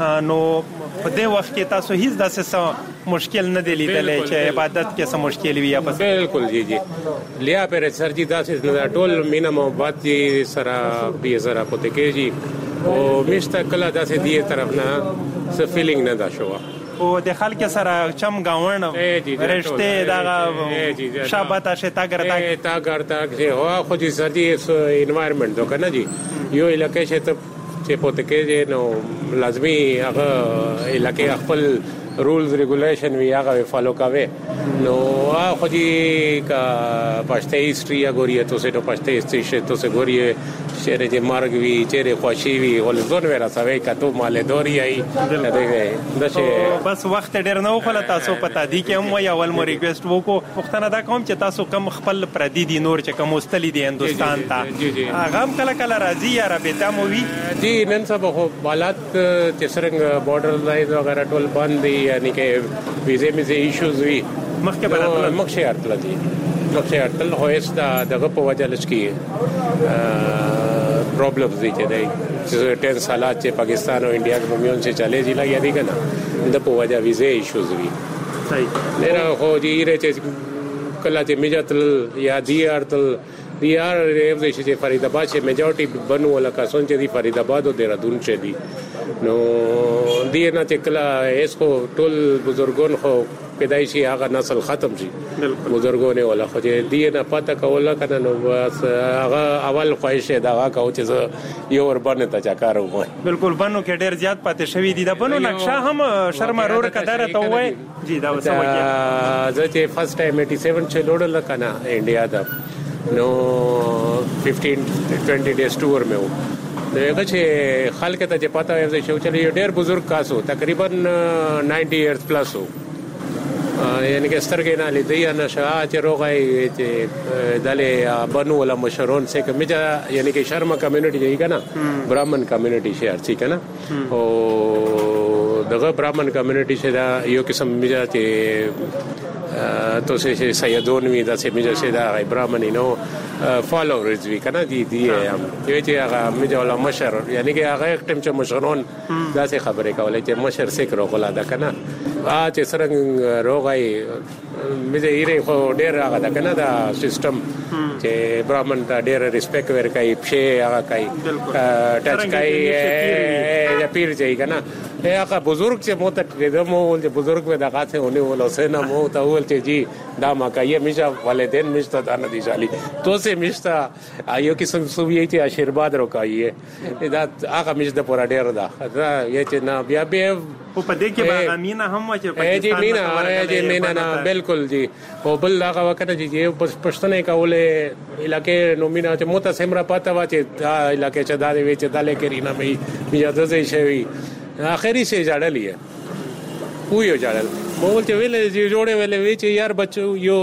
نو په دې وخت کې تاسو هیڅ داسې مشکل نه دی لیدلی چې عبادت کې څه مشکل وي؟ بالکل جی جی لیا پر سر جی داسې ټول مینا محبت جی سره بي سره پته کېږي او مشته کله داسې دی طرف نه څه فیلینګ نه دا شو او د خلک سره چم گاوند رشته دا شابه شتا ګرتا تا ګرتا چې هوا خو دې سدي انوایرنمنت دو کنه جی یو علاقې شته چې پته کې نو لازمي هغه علاقې خپل رولز ریګولیشن وی هغه فالو کوي نو خو دې کا پښتې هیستوري غوري ته څه ته پښتې هیستوري ته څه غوري چیرې چې مارګ وی چیرې خوشي وی ول زون ورا سوي کته مال دوري ای دغه بس وخت ډیر نه خو تاسو پتا دی کې هم یا ول مو ریکوست وکړو پښتنه دا کوم چې تاسو کم خپل پردي دي نور چې کوم مستلی دي هندستان ته هغه کله کله راځي یا رابطه مو وی دي نن سبا خو حالات چې څنګه بارډر لایز وغیرہ ټول بند دي یعنی کې ویزه میزه ایشوز وی مخکې بل مخکې ارتل دي مخکې ارتل هو است دغه په وجه لشکي پرابلمز دي چې دای چې ټن سالات چې پاکستان او انډیا کې میون چې چلے دي لا یادي کنه د په وجه ویزه ایشوز وی صحیح نه خو دې ری چې کله چې میجاتل یا دی ارتل دی ار ریو چې فرید آباد چې میجورټي بنو ولا کسون چې دی فرید آباد او دهرادون چې دی نو دی نه چې کله اسکو ټول بزرګون خو پیدایشي هغه نسل ختم شي بزرګونه ولا خو دې دی نه پته کوله کنه نو بس هغه اول خواهش دا هغه کو چې یو ور باندې ته چاکار وای بالکل بنو کې ډیر زیات پاتې شوی دي د بنو نقشه هم شرما رور کدار ته وای جی دا وسه وکړه زه چې فرست ټایم اٹھاسی چې لوړل کنه انډیا دا نو fifteen twenty days tour مې و دغه چې خلک ته چې پتا وي چې چې ډېر بزرګ کاسو تقریبا ninety years plus وو یعنی کې سترګې نه لیدي نه شاه چې روغای چې دله بنو ولا مشرون څخه کمیجا یعنی کې شرما کمیونټي دی کنه برامن کمیونټي شهر څخه کنه او دغه برامن کمیونټي شه دا یو قسم میجا چې تو سه سیدون وی دا سه میجا شه دا برامن نو فالوورز وی کنه دی دی یو چې هغه میجا ولا مشر یعنی کې هغه ټیم چې مشرون دا سه خبرې کولای چې مشر سیک روغلا دا کنه ا چې سرنګ روغای میجا یې خو ډیر هغه دا کنه دا سیستم چې برامن ته ډیر ریسپیکټ ورکای په هغه کای ټچ کای یا پیر ځای کنه هغه بزرګ چې مو ته د مو ول بزرګ و دغه ته ونی ول سینا مو ته ول چې جی دا ما کایه میجا والدین مشته دا نه دي جالي تو سه مشته ایو کې سم سووی چې آشیرباد روکایه دا هغه مشته پورا ډیر دا یې چې نه بیا به په دې کې باغ مینا هم چې پاکستان مینا جی مینا نه بالکل جی او بل هغه وخت چې پښتنه کوله علاقې نو مینا چې مو ته سمرا پتا وا چې علاقې چې دا وی چې داله کې رینا مې بیا د ځای شوی اخري سے جاړلې ویو جاړل مو چې ویلې چې جوړې ویلې وی چې یار بچو یو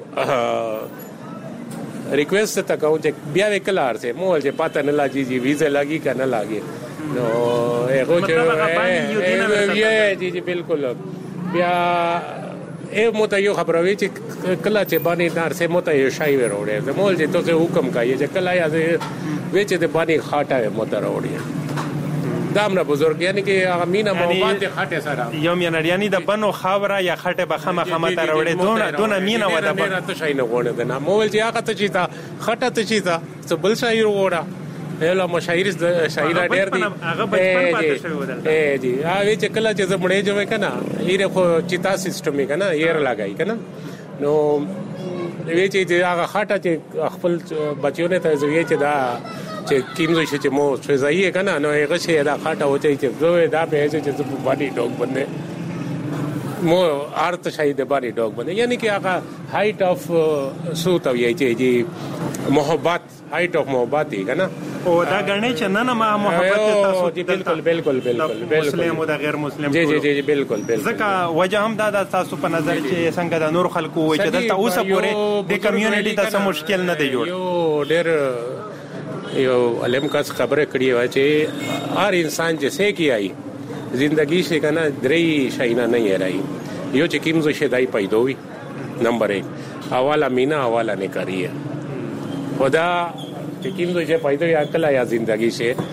ریکوست تا کوم چې بیا وکلار سه مو چې پاته نه لاګي جی ویزه لاګي کنه لاګي نو هغه چې جی جی بالکل بیا اے مو ته یو خبروي چې کله چې باندې نار سه مو ته یو شای وروړې مو چې ته حکم کوي چې کله یا وی چې د باندې خاطه مو ته وروړي دامره بزرګ یعنی کې هغه مینا مواد خټه سره یو مینړیانی د بنو خاوره یا خټه به خمه خمه تر وړې دونه دونه مینا و د بنو ته شي نه غوړې ده نه مول چې هغه ته چیتا خټه ته چیتا څه بل شاعر وړه هله مشاعر شاعر ډېر دي هغه بچپن پاتې شوی ودل اے جی هغه چې کله چې زمړې جوړ کنه یې خو چیتا سیستم یې کنه یې لګای کنه نو وی چې هغه خټه چې خپل بچیونه ته زوی چې دا چې کیمزو چې مو څه ځای کنه نو هغه چې دا خاطه وته چې زه دا به چې په باندې ډوګ باندې مو ارت شاید باندې ډوګ باندې یعنی کې هغه هایټ اف سوت او یې چې محبت هایټ اف محبت دی کنه او دا غنې چې نه نه ما محبت تاسو بالکل بالکل بالکل مسلم او دا غیر مسلم جی جی جی بالکل بالکل ځکه وجه هم دا تاسو په نظر چې څنګه د نور خلکو وي چې دلته اوسه پورې د کمیونټي ته مشکل نه دی جوړ یو ډېر یو علم کا خبره کړی و چې هر انسان جیسے کی آئی زندگی سے کنا درې شاینا نه راي یو چې کیمزو شدای پیدا وي نمبر ایک حواله مینا حواله نه کریه خدا چې کیمزو چې پیدا یا کلا یا زندگی سے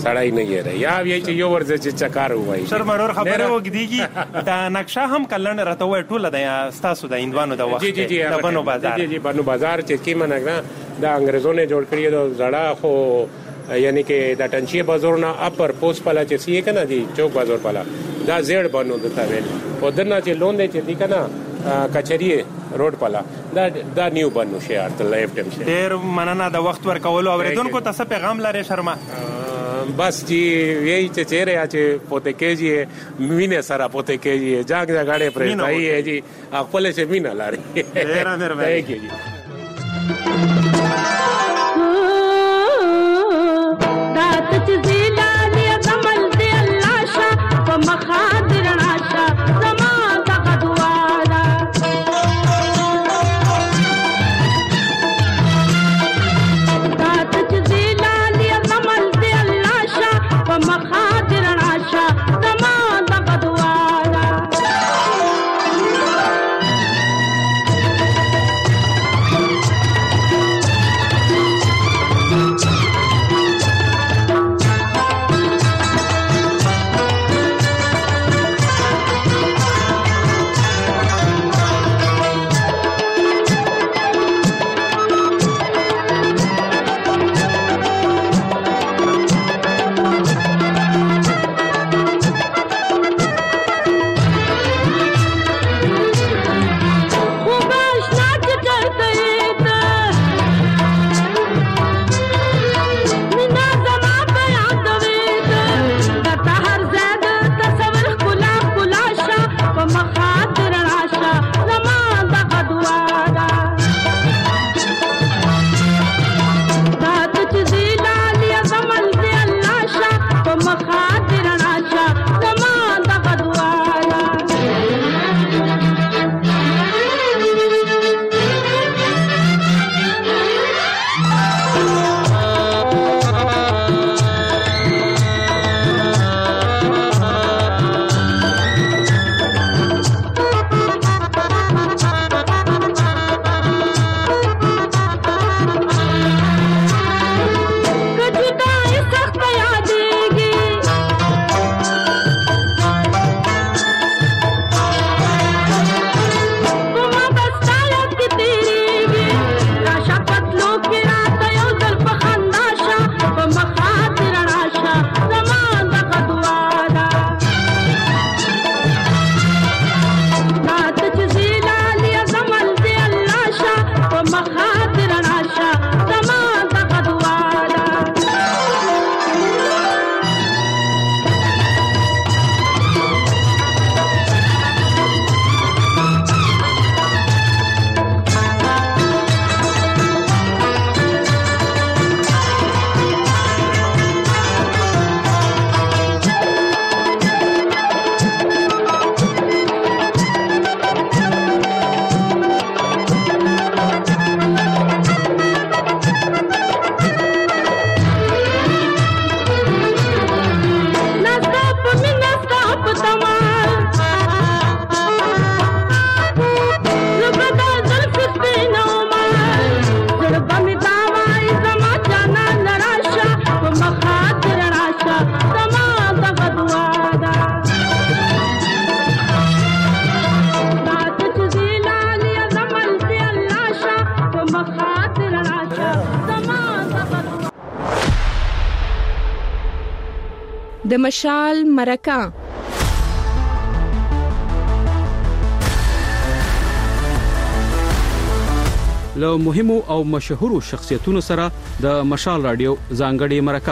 سړی نه یې یا وی چې یو ورځ چې چکار وای سر مرور خبره وګدیږي دا نقشه هم کلن راته وای ټوله د ستاسو د اندوانو د وخت د بنو بازار جی جی بنو بازار چې کی منګنا دا انګريزو نه جوړ کړی دا زړه خو یعنی کې دا ټنچي بازار نه اپر پوس پلا چې سی کنه دی چوک بازار پلا دا زیړ بنو دتا ویل او دنه چې لون دی چې دی کنه کچری روډ پلا دا دا نیو بنو شي ارت لایف ټیم شي ډیر مننه د وخت ورکول اوریدونکو ته څه پیغام لري شرما بس جی یہی چې چیرې اچ پوته کېږي مینه سره پوته کېږي جاګ جاګړې پرې ځای جی خپل څه مینه لري ډیر مهرباني کېږي رات چې زیلانی کمل دی الله شا په مخاطر ناشا زما دغه دواړه رات چې زیلانی کمل دی الله شا په مخاطر ناشا زما دغه دواړه د مشال مرکه له مهمو او مشهورو شخصیتونو سره د مشال رادیو ځانګړي مرکه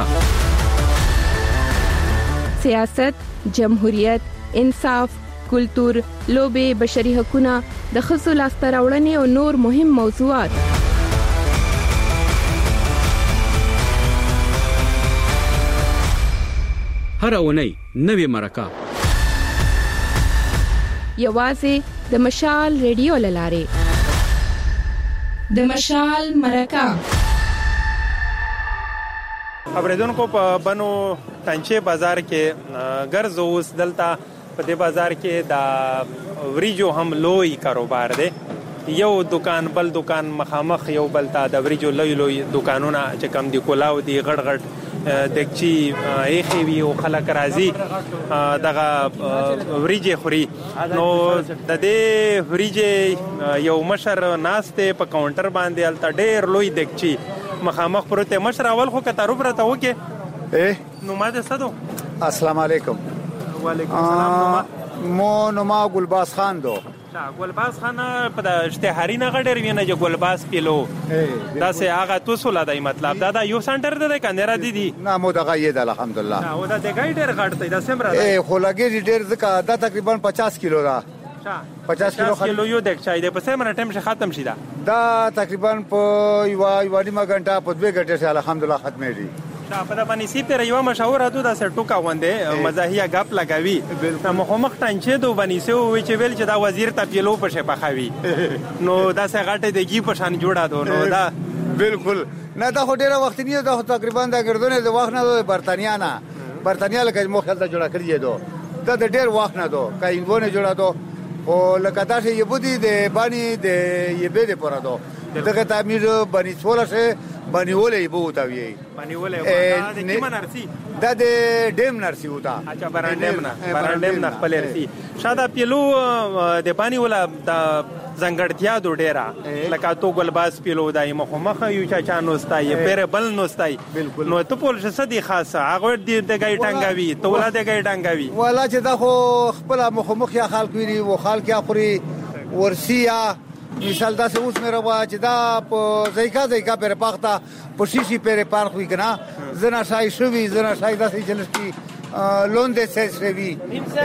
سیاست، جمهوریت، انصاف، کلتور، لوبه، بشري حقوقونه، د ښځو لاسته راوړنې او نور مهم موضوعات هر اونۍ نوې مرکه یوازې د مشال ریډیو لاره د مشال مرکه اوریدونکو په بنو ټنچه بازار کې ګرځو اوس دلته په دې بازار کې د وریجو هم لوی کاروبار دی یو دکان بل دکان مخامخ یو بل ته د وریجو لوی لوی دکانونه چې کم دي کولاو دي غړ غړ دکچی ایخي وي او خلک راځي دغه وریجې خوري. نو د دې وریجې یو مشر ناسته په کاونټر باندې الته ډېر لوی دکچی مخامخ پروت مشر. اول خو که تعارف راته وکې اے نو ما د صدو السلام علیکم. وعلیکم السلام. مو نوما ګلباز خان دو. ګلباز خان په د اشتهاري نه غډر وینه چې ګلباز پیلو دا سه هغه توسو لدای مطلب دا دا یو سنټر د کندرا دي دي نه مو دغه یې د الحمدلله نه او دا د ګایډر غړته دا سم را اے خو لګي ډیر ځکه دا تقریبا پچاس کیلو دا پچاس کیلو کیلو یو دک چای د په سم ټیم شه ختم شي دا دا تقریبا په یو یو نیمه غنټه په دوه غنټه سره الحمدلله ختمه دي. په د باندې سی پر یو مشوره ده د سټوکا وندې مزاحیه غپ لګاوي مخمخ ټانچې دو باندې سو وی چې ویل چې دا وزیر ته پیلو په شپه خوي نو دا سه غټه دیږي په شان جوړا دو نو دا بالکل نه دا هډیره وخت نه دا تقریبا دا ګردونه د وخت نه برتانیا نه برتانیا لکه مو خل ته جوړا کړی دو دا د ډیر وخت نه دو کاینونه جوړا دو او لکه دا چې یبودي د باندې د یبه د پورا دو دغه تعمیر باندې څوله شه باندې ولې بو تا وی باندې ولې دا د کیما نرسي دا د ډیم نرسي وتا اچھا بران ډیم نه بران ډیم نه خپل نرسي شاده پیلو د باندې ولا د زنګړتیا د ډیرا لکه تو ګلباز پیلو دای مخمخ یو چا چا نوستای پیر بل نوستای نو ته پول څه دی خاصه هغه د ګای ټنګاوي ته ولا د ګای ټنګاوي ولا چې دا خو خپل مخمخ یا خلک ویری و خلک یا خوري ورسیا مثال دا سه اوس مې روا چې دا په ځایکا ځایکا پر پخته په شیشي پر پار خو کنا زنا شای شوی زنا شای دا سه چلسکی لون دې سه شوی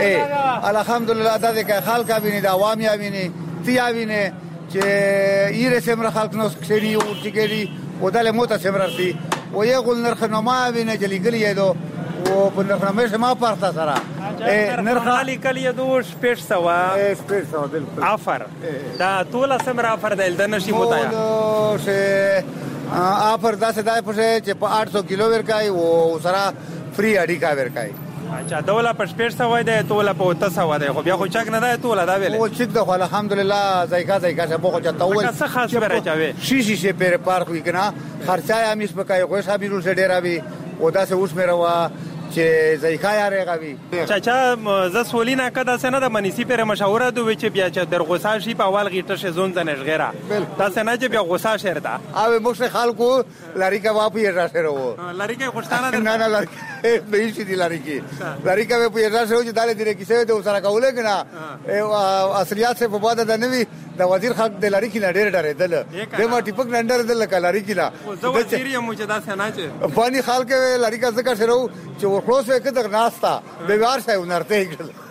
الحمدلله دا دې خلک اوینه دا عوام اوینه تی اوینه چې ایره سمره خلک نو کړي او ټیګري وداله موته سمرتي و یې ګل نرخ نو ما اوینه چې لګلی دو او په نرخنامه شما پارتا سره نرخ علی کلی دوش پیش سوا پیش سوا بالکل آفر دا ټول سمره آفر دل د نشي متایا ټول شه آفر دا څه دای پښه چې په آठ سو کیلو ورکای او سره فری اډی کا ورکای. اچھا دوله په پیش سوا ده ټول په وته سوا ده خو بیا خو چک نه ده ټول دا ویل او چک ده الحمدلله ځایکا ځایکا څه بوخه چتا ول څه خاص ورچاوي شیشي شه پر پارک وی کنا خرچای امیس پکای خو صاحب رول سے ډیر اوی او دا څه اوس مې روا چې ځایکا یاره غوي چاچا ز سولینا کدا سنه د منیسی پر مشوره دوی چې بیا چې در غوسه شي په اول غیټه شه زون ځنه غیره دا سنه چې بیا غوسه شهر دا او موږ خلکو لاری کا واپی راشه ورو لاری کا خوشتانه نه نه لاری به شي دي لاری کی لاری کا په راشه ورو چې داله دې کیسه ته سره کوله کنه اصليات سے په بعد د نوی د وزیر خلک د لاری کی نه ډېر ډېر دل د ما ټیپک نندر دل لاری کی نه زه وزیر یم چې دا سنه چې باندې خلک لاری کا ذکر شروع چې خلاص وکړه ناستا به وار شای ونرته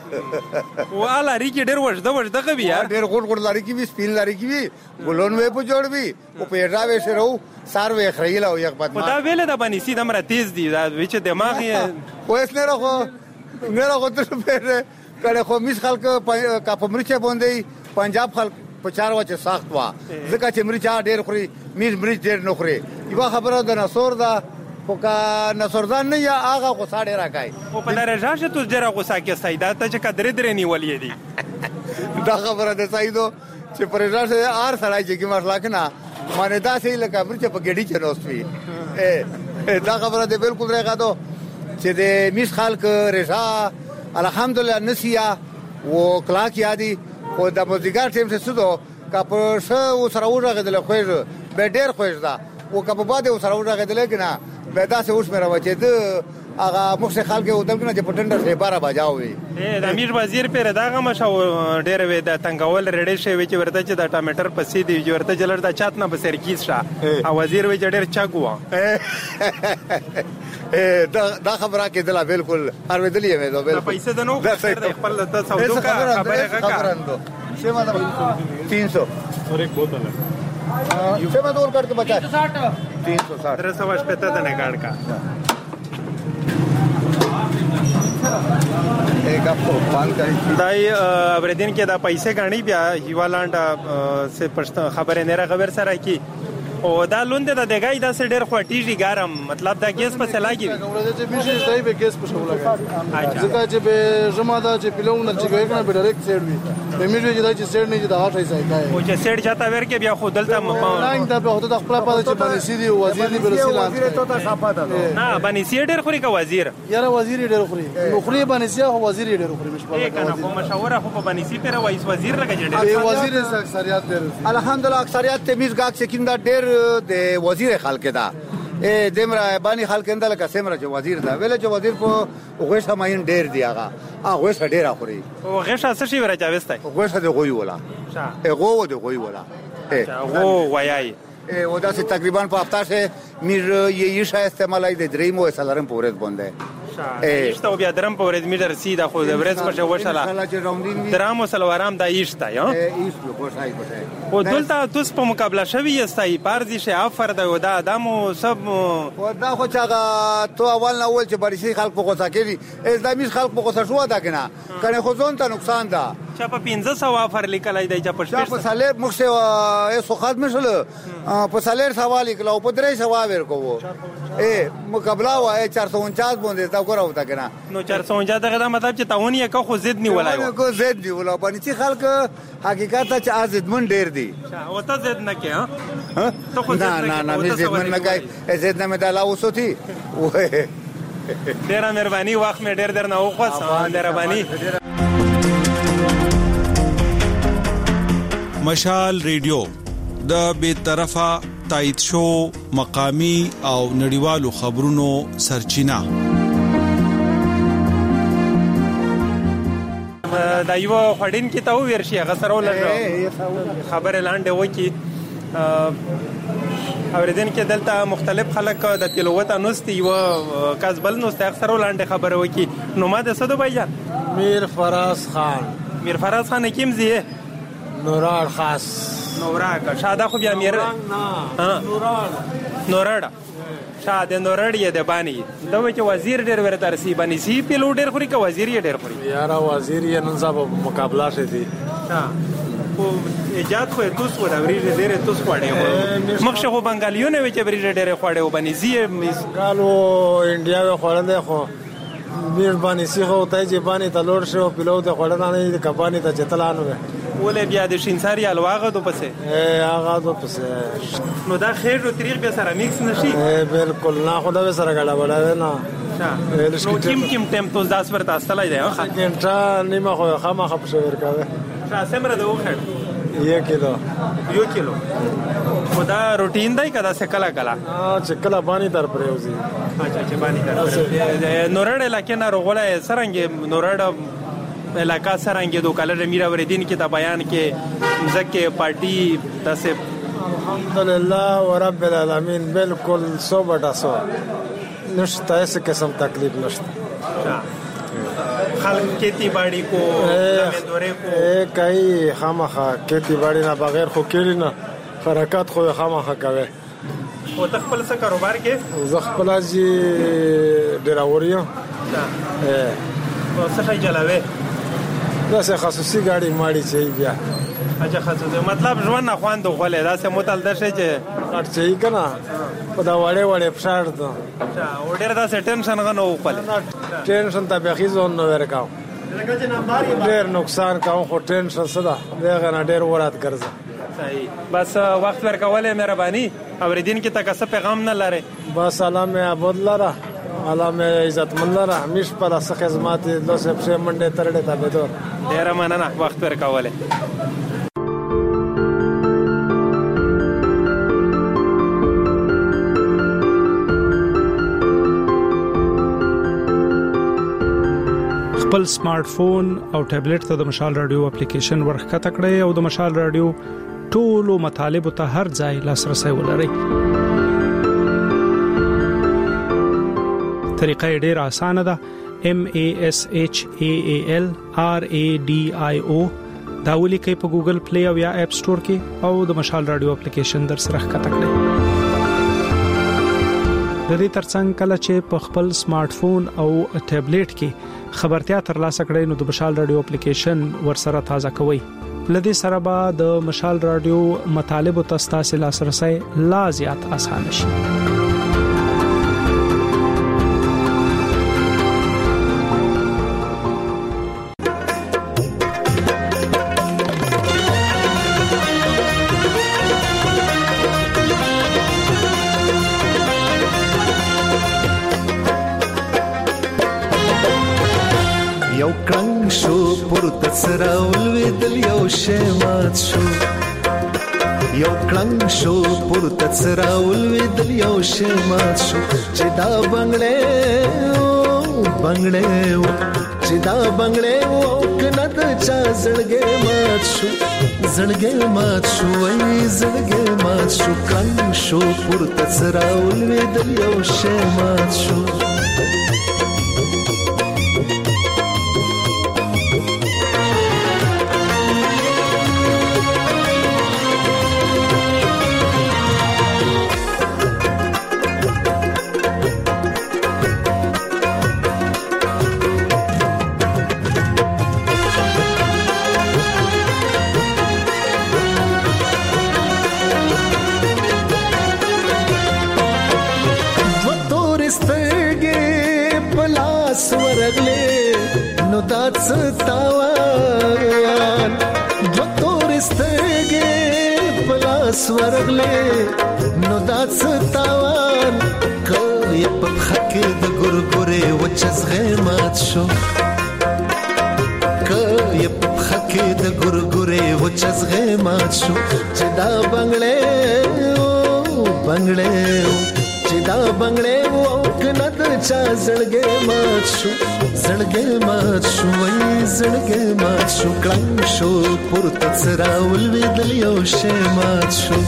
کړل والا ریکی ډېر ورځ د ورځ دغه بیا ډېر ګور ګور لاري کی وی سپیل لاري کی وی ګلون وې په جوړ وی او پیډا وې شرو سار وې خریلا او یک پد ما دا ویل د باندې سي دمره تیز دی دا وچ دماغ یې خو اس نه راخو نه راخو تر په کله خو مس خلک کا په مرچه باندې پنجاب خلک په چار وچه سخت وا ځکه چې مرچا ډېر خوري میز مرچ ډېر نه خوري یو خبره د نصور دا کا نصردان نه یا هغه غوسه ډیر راکای او په درجه چې تو ډیر غوسه کې سیدا ته چې قدر درې نیولې دي دا خبره ده سیدو چې پرېځه سره ار سړای چې کی مسله کنا مانه دا سي لکه مرچ په ګډي چنوستوي ا دا خبره ده بالکل راغادو چې د میس خلک رضا الحمدلله نسیا او کلاک یادي خو د مزګار ټیم څه سودو کا په شو سره ورغدل خو به ډیر خوښ ده او کا په باندې سره ورغدل کنه به دا څه اوس مې راوچې ته هغه مخ خلک او دغه چې پټنډر سه بارا بجاوي د امیر وزیر پر داغه مشو ډېر وې د تنگول رډې شوی چې ورته چې د ټامیټر پسې دی ورته جلر د چات نه بسر کیس شه او وزیر وې ډېر چاګوا دا خبره کې دلا بالکل هر ودلې مې دو بالکل پیسې د نو خپل د سودو کا خبره خبرندو سیما دا تین سو اور ایک بوتل ہے سیما دور کر کے بچا تین سو ساٹھ تیرہ سو پچہتر دنے کارڈ کا ایک آپ کو پان کا دای ابردین کې دا پیسې غاڼي بیا هیوالانډ سے پښتو خبره نه راغور سره کی او دا لوند د دګای د سډر خوټیږي ګرم مطلب دا ګیس په سلاګي ورته چې میشي ځای به ګیس په شو لګا ځکه چې به جمع دا چې پلون چې ګورنه به ډایرکټ سیډ وي به میشي چې دا چې سیډ نه چې دا هاټای ځای کای او چې سیډ چاته ورکه بیا خو دلته نه دا به هوته د خپل پاره چې باندې سیدی وزیر دی برسیل وزیر ته تا صفات ده نه باندې سیډر خوري کا وزیر یاره وزیر ډېر خوري نو خوري باندې سیا هو وزیر ډېر خوري مش پاره کنه خو مشوره خو په باندې سی پر وایس وزیر لګا جوړ وزیر اکثریت ډېر الحمدلله اکثریت تمیز گاک سکیندا ډېر د وزیر خلک دا ا دمرا باندې خلک اندل کا سمره چې وزیر دا ویل چې وزیر په غوښه ماین ډېر دی هغه هغه څه ډېر خوري او غوښه څه شي ورته وستای غوښه د غوي ولا هغه و د غوي ولا هغه وایي او دا چې تقریبا په هفته سے میر یې شای استعمالای د دریم او سلرم پورې باندې ایشته بیا درم په ورځ میټر سیده خو د ورځ په وشاله درام او سلوارام دا ایشته یا ایشته کوشای کوشای او دلته تاسو په مقابله شوی یستای پارځي شه افر د ودا ادمو سب ودا خو چاغه تو اول نه اول چې بریسي خلک په غوسه کړي از د میش خلک په غوسه شو دا کنه کنه خو ځون ته نقصان ده چا په پنځه سو افر لیکلای دی چې په شپږ په سالب مخ سه سو خدمت مشل په سالر سوال کړه او په درې سوال ورکو اے مقابله وای چار سو انچاس باندې تا ګورو تا کنه نو چار سو انچاس دغه مطلب چې تاونی کا خو زید نه ولای کو زید دی ولا باندې چې خلک حقیقت ته ازید من ډیر دی او ته زید نه کې ها ته خو نه نه نه زید من نه کوي زید نه مداله وسوتی ډیر مهرباني وخت مې ډیر درنه وخص مهرباني مشال ریډیو د بے طرفه تایید شو مقامی او نړیوالو خبرونو سرچینه دا یو خړین کې ته ورشي غسرو لږه خبر لاندې وکی اوریدن کې دلته مختلف خلک د تلاوت انوستي یو کسبل نو استخسرو لاندې خبر وکی نو ما د صدو بایجان میر فراز خان میر فراز خان کیم زیه نورار خاص نوراګه شاده خو بیا میر ها نورار نورړه شاده نورړ یې د بانی دا و چې وزیر ډېر ورته رسی بانی سی پیلو ډېر خوري که وزیر یې ډېر خوري یاره وزیر یې نن صاحب مقابله شې دي ها خو ایجاد خو توس و دا وریجه ډېر توس خوړې مخشه خو بنگالیونه و چې وریجه ډېر خوړې و بانی زی ګالو انډیا و خوړل خو میر بانی سی خو ته چې بانی تلور شو پیلو ته خوړل نه دي کبانی ته چتلانو ولې بیا د شینساری الواغه دو پسه اے هغه دو پسه نو دا خیر او طریق به سره میکس نشي اے بالکل نه خدا به سره غړا وړا نه نو کیم کیم ټیمپوز داس ورته استلای دی ها ګنټا نیمه خو خامہ خپشه ورکاوه شاسمره دو خیر یو کیلو یو کیلو خدا روټین دی کدا څه کلا کلا چې کلا باندې تر پروزي اچھا چې باندې تر نورړ لکه نه رغله سرنګ نورړ علاقہ سرنګ دو کله میرا وردین کې دا بیان کې مزکه پارٹی تاسو الحمدلله ورب العالمین بالکل سو بٹا سو نشته اس قسم تکلیف نشته خلق کھیتی باڑی کو دورے کو اے کای خامخا کھیتی باڑی نه بغیر خو کېری نه حرکت خو خامخا کوي او تخپل څه کاروبار کې زخپل ازي ډراوریا اے او څه ځای چلاوي دا څه خصوصي گاڑی ماړي چي بیا اچھا خصوصي مطلب ژوند نه خواند غولې دا څه متل درشه چې اړچي کنه په دا وړې وړې فشار ته اچھا اور ډېر دا ټینشن غنو خپل ټینشن ته به خيزون نو ورکاو ډېر نقصان کاو خو ټینشن صدا دغه نه ډېر ورات ګرځي صحیح بس وخت ورکولې مهرباني اوریدین کې تک څه پیغام نه لاره بس سلام عبد لره علامه عزت من لره همیش پر اس خدمات لو سب سے منډه ترډه تا بدور ډیر مننه وخت ورکولې خپل سمارټ فون او ټابلیټ ته د مشال رادیو اپلیکیشن ورخکته کړئ او د مشال رادیو ټولو مطالب ته هر ځای لاسرسي ولرئ. طریقه ډیر اسانه ده. M A S H A A L R A D I O دا ولیکئ په ګوګل پلی او یا اپ سٹور کې او د مشال رادیو اپلیکیشن در سره ښکته کړئ. د دې ترڅنګ کله چې په خپل سمارټ فون او ټابلیټ کې خبرتیا ترلاسه کړئ نو د مشال رادیو اپلیکیشن ورسره تازه کوئ. لدې سره به د مشال رادیو مطالب او تاسو لاسرسي لا زیات آسان شي. یو کلنګ شو پورته سره ولویدل یو شمات شو یو کلنګ شو پورته سره ولویدل یو شمات شو چې دا بنگړې بنگړې چې دا بنگړې او کنه د چا زړګې مات شو زړګې مات شو وای زړګې مات شو کلنګ شو پورته سره ولویدل یو شمات شو ورغله نو دات ستاوان دو تور سترګې پلاس ورغله نو دات ستاوان کله په خکه د ګورګورې وچز غمات شو کله په خکه د ګورګورې وچز غمات شو چې دا بنگړې بنگړې چې دا بنگړې وو کنه د چا زړګې مات شو زړګې مات شو وای زړګې مات شو کلنګ شو پورته سره ولویدل یو شی مات شو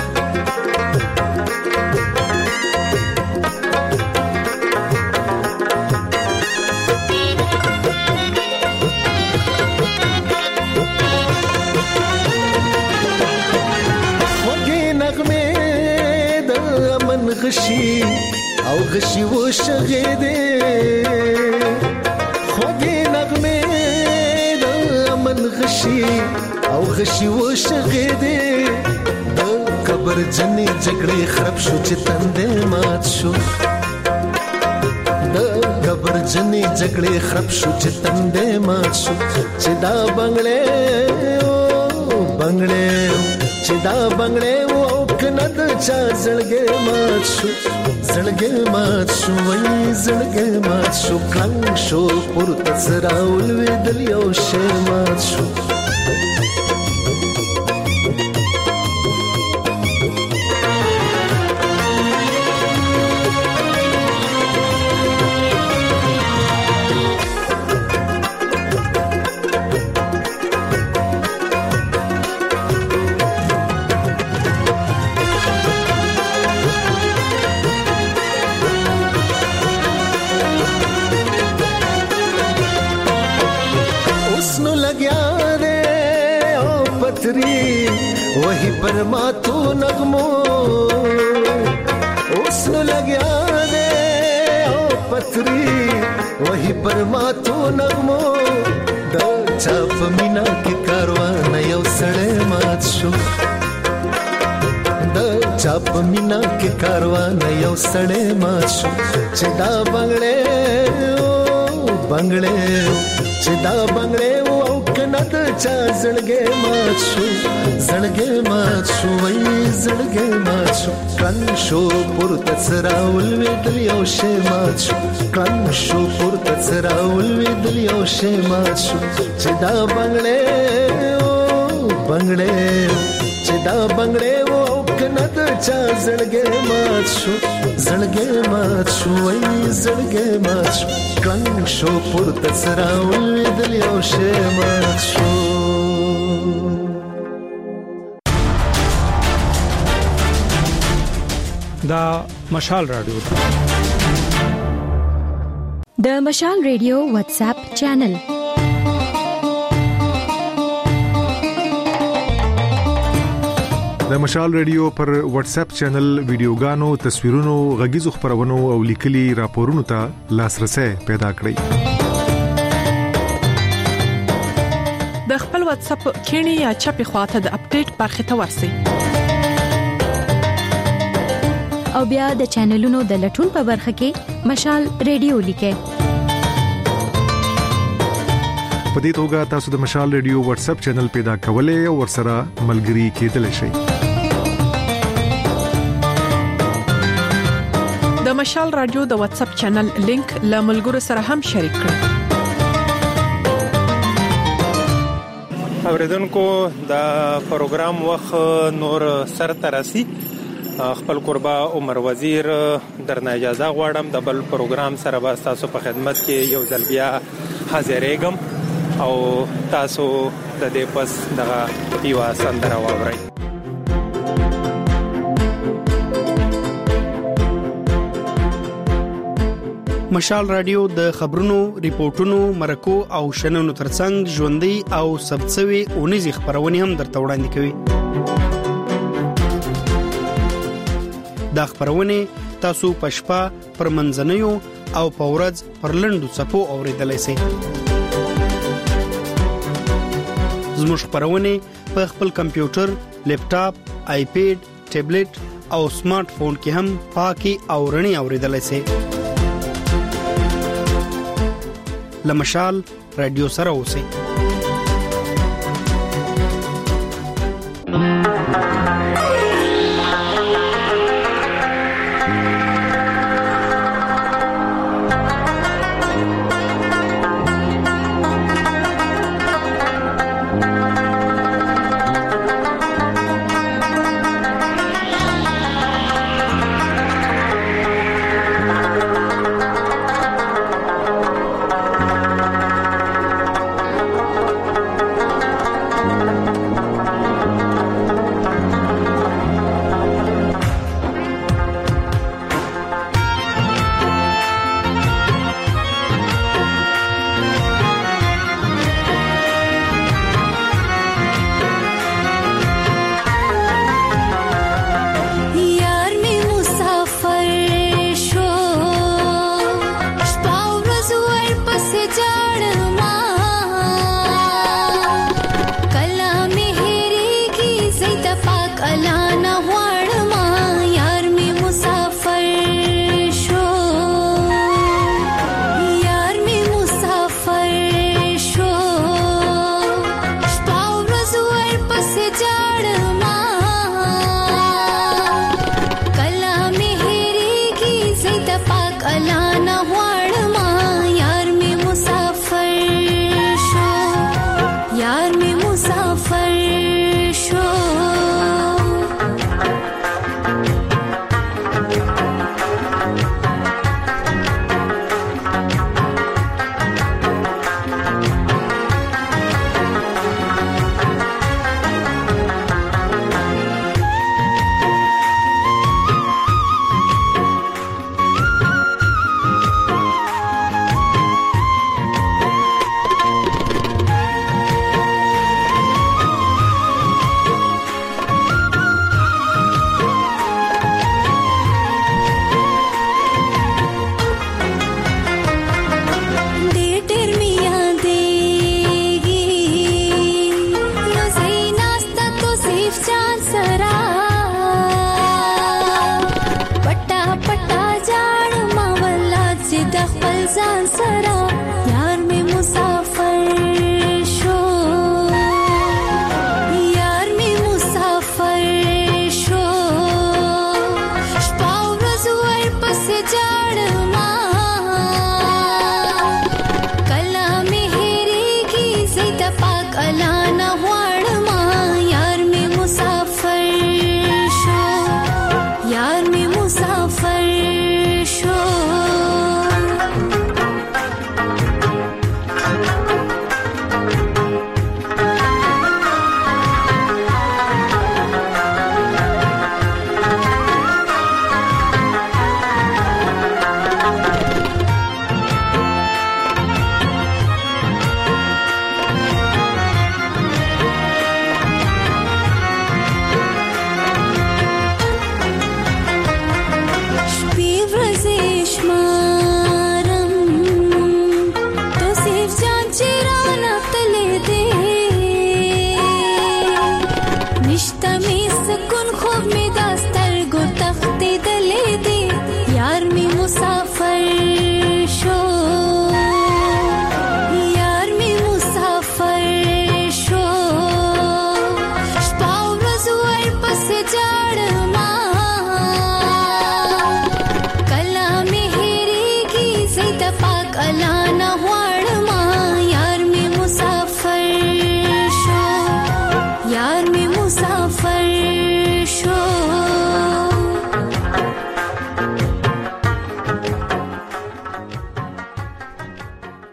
غشي او غشي و شغيدي خوږې نغمه د امن غشي او غشي و شغيدي د قبر جنې جګړې خراب شو چې تندې مات شو د قبر جنې جګړې خراب شو چې تندې مات شو چې دا بنگړې بنگړې چې دا بنگړې کنه د چا زړګې مات شو زړګې مات شو وای زړګې مات شو کلنګ شو پورته سره ولویدل یو شی مات شو वही पर माथो नगमो उसनो लग्या रे ओ पथरी वही पर माथो नगमो द चाप मीना के कारवान यो सड़े मात शो द चाप मीना के कारवान यो सड़े मात शो चिदा बंगड़े ओ बंगड़े चिदा बंगड़े ओ कनद चा जड़गे मात शो जड़गे मात शो वही जड़गे मात शो कन शो पुर तसरा उल्वे दलियो शे मात शो कन शो पुर तसरा उल्वे दलियो शे मात शो चिदा बंगड़े ओ बंगड़े चिदा बंगड़े ओ कनद चा जड़गे मात शो जड़गे मात शो वही जड़गे मात शो कन शो पुर तसरा उल्वे दलियो शे मात शो دا مشال رادیو د مشال ریډیو واتس اپ چینل د مشال ریډیو پر واتس اپ چینل ویډیوګانو تصویرونو غږیزو خبرونو او لیکلي راپورونو ته لاسرسي پیدا کړئ. د خپل واتس اپ کینی یا چپی خواته د اپډیټ برخه ته ورسی او بیا د چینلونو د لټون په برخه کې مشال ریډیو لیکه په دې توګه تاسو د مشال ریډیو واتس اپ چینل پیدا کولای او ورسره ملګري کېدلی شئ د مشال رادیو د واتس اپ چینل لینک له ملګرو سره هم شریک کړئ اوریدونکو دا پروګرام وخت نور سر ترسي خپل قربا عمر وزیر درنه اجازه غواړم د بل پروګرام سره به تاسو په خدمت کې یو ځل بیا حاضرېږم او تاسو د دې پس دغه یو سندره واورئ مشال رادیو د خبرونو ریپورتونو مرکو او شننو ترڅنګ ژوندۍ او سبڅوي اونیزي خبرونه هم درته وړاندې کوي دا خبرونه تاسو پښپا پر منځنیو او پورز پر لندو صفو اوریدلای شئ زموږ خبرونه په خپل کمپیوټر لیپټاپ آیپیډ ټابلیټ او سمارټ فون کې هم پاکي او رڼي اوریدلای شئ لمشال رادیو سره اوسئ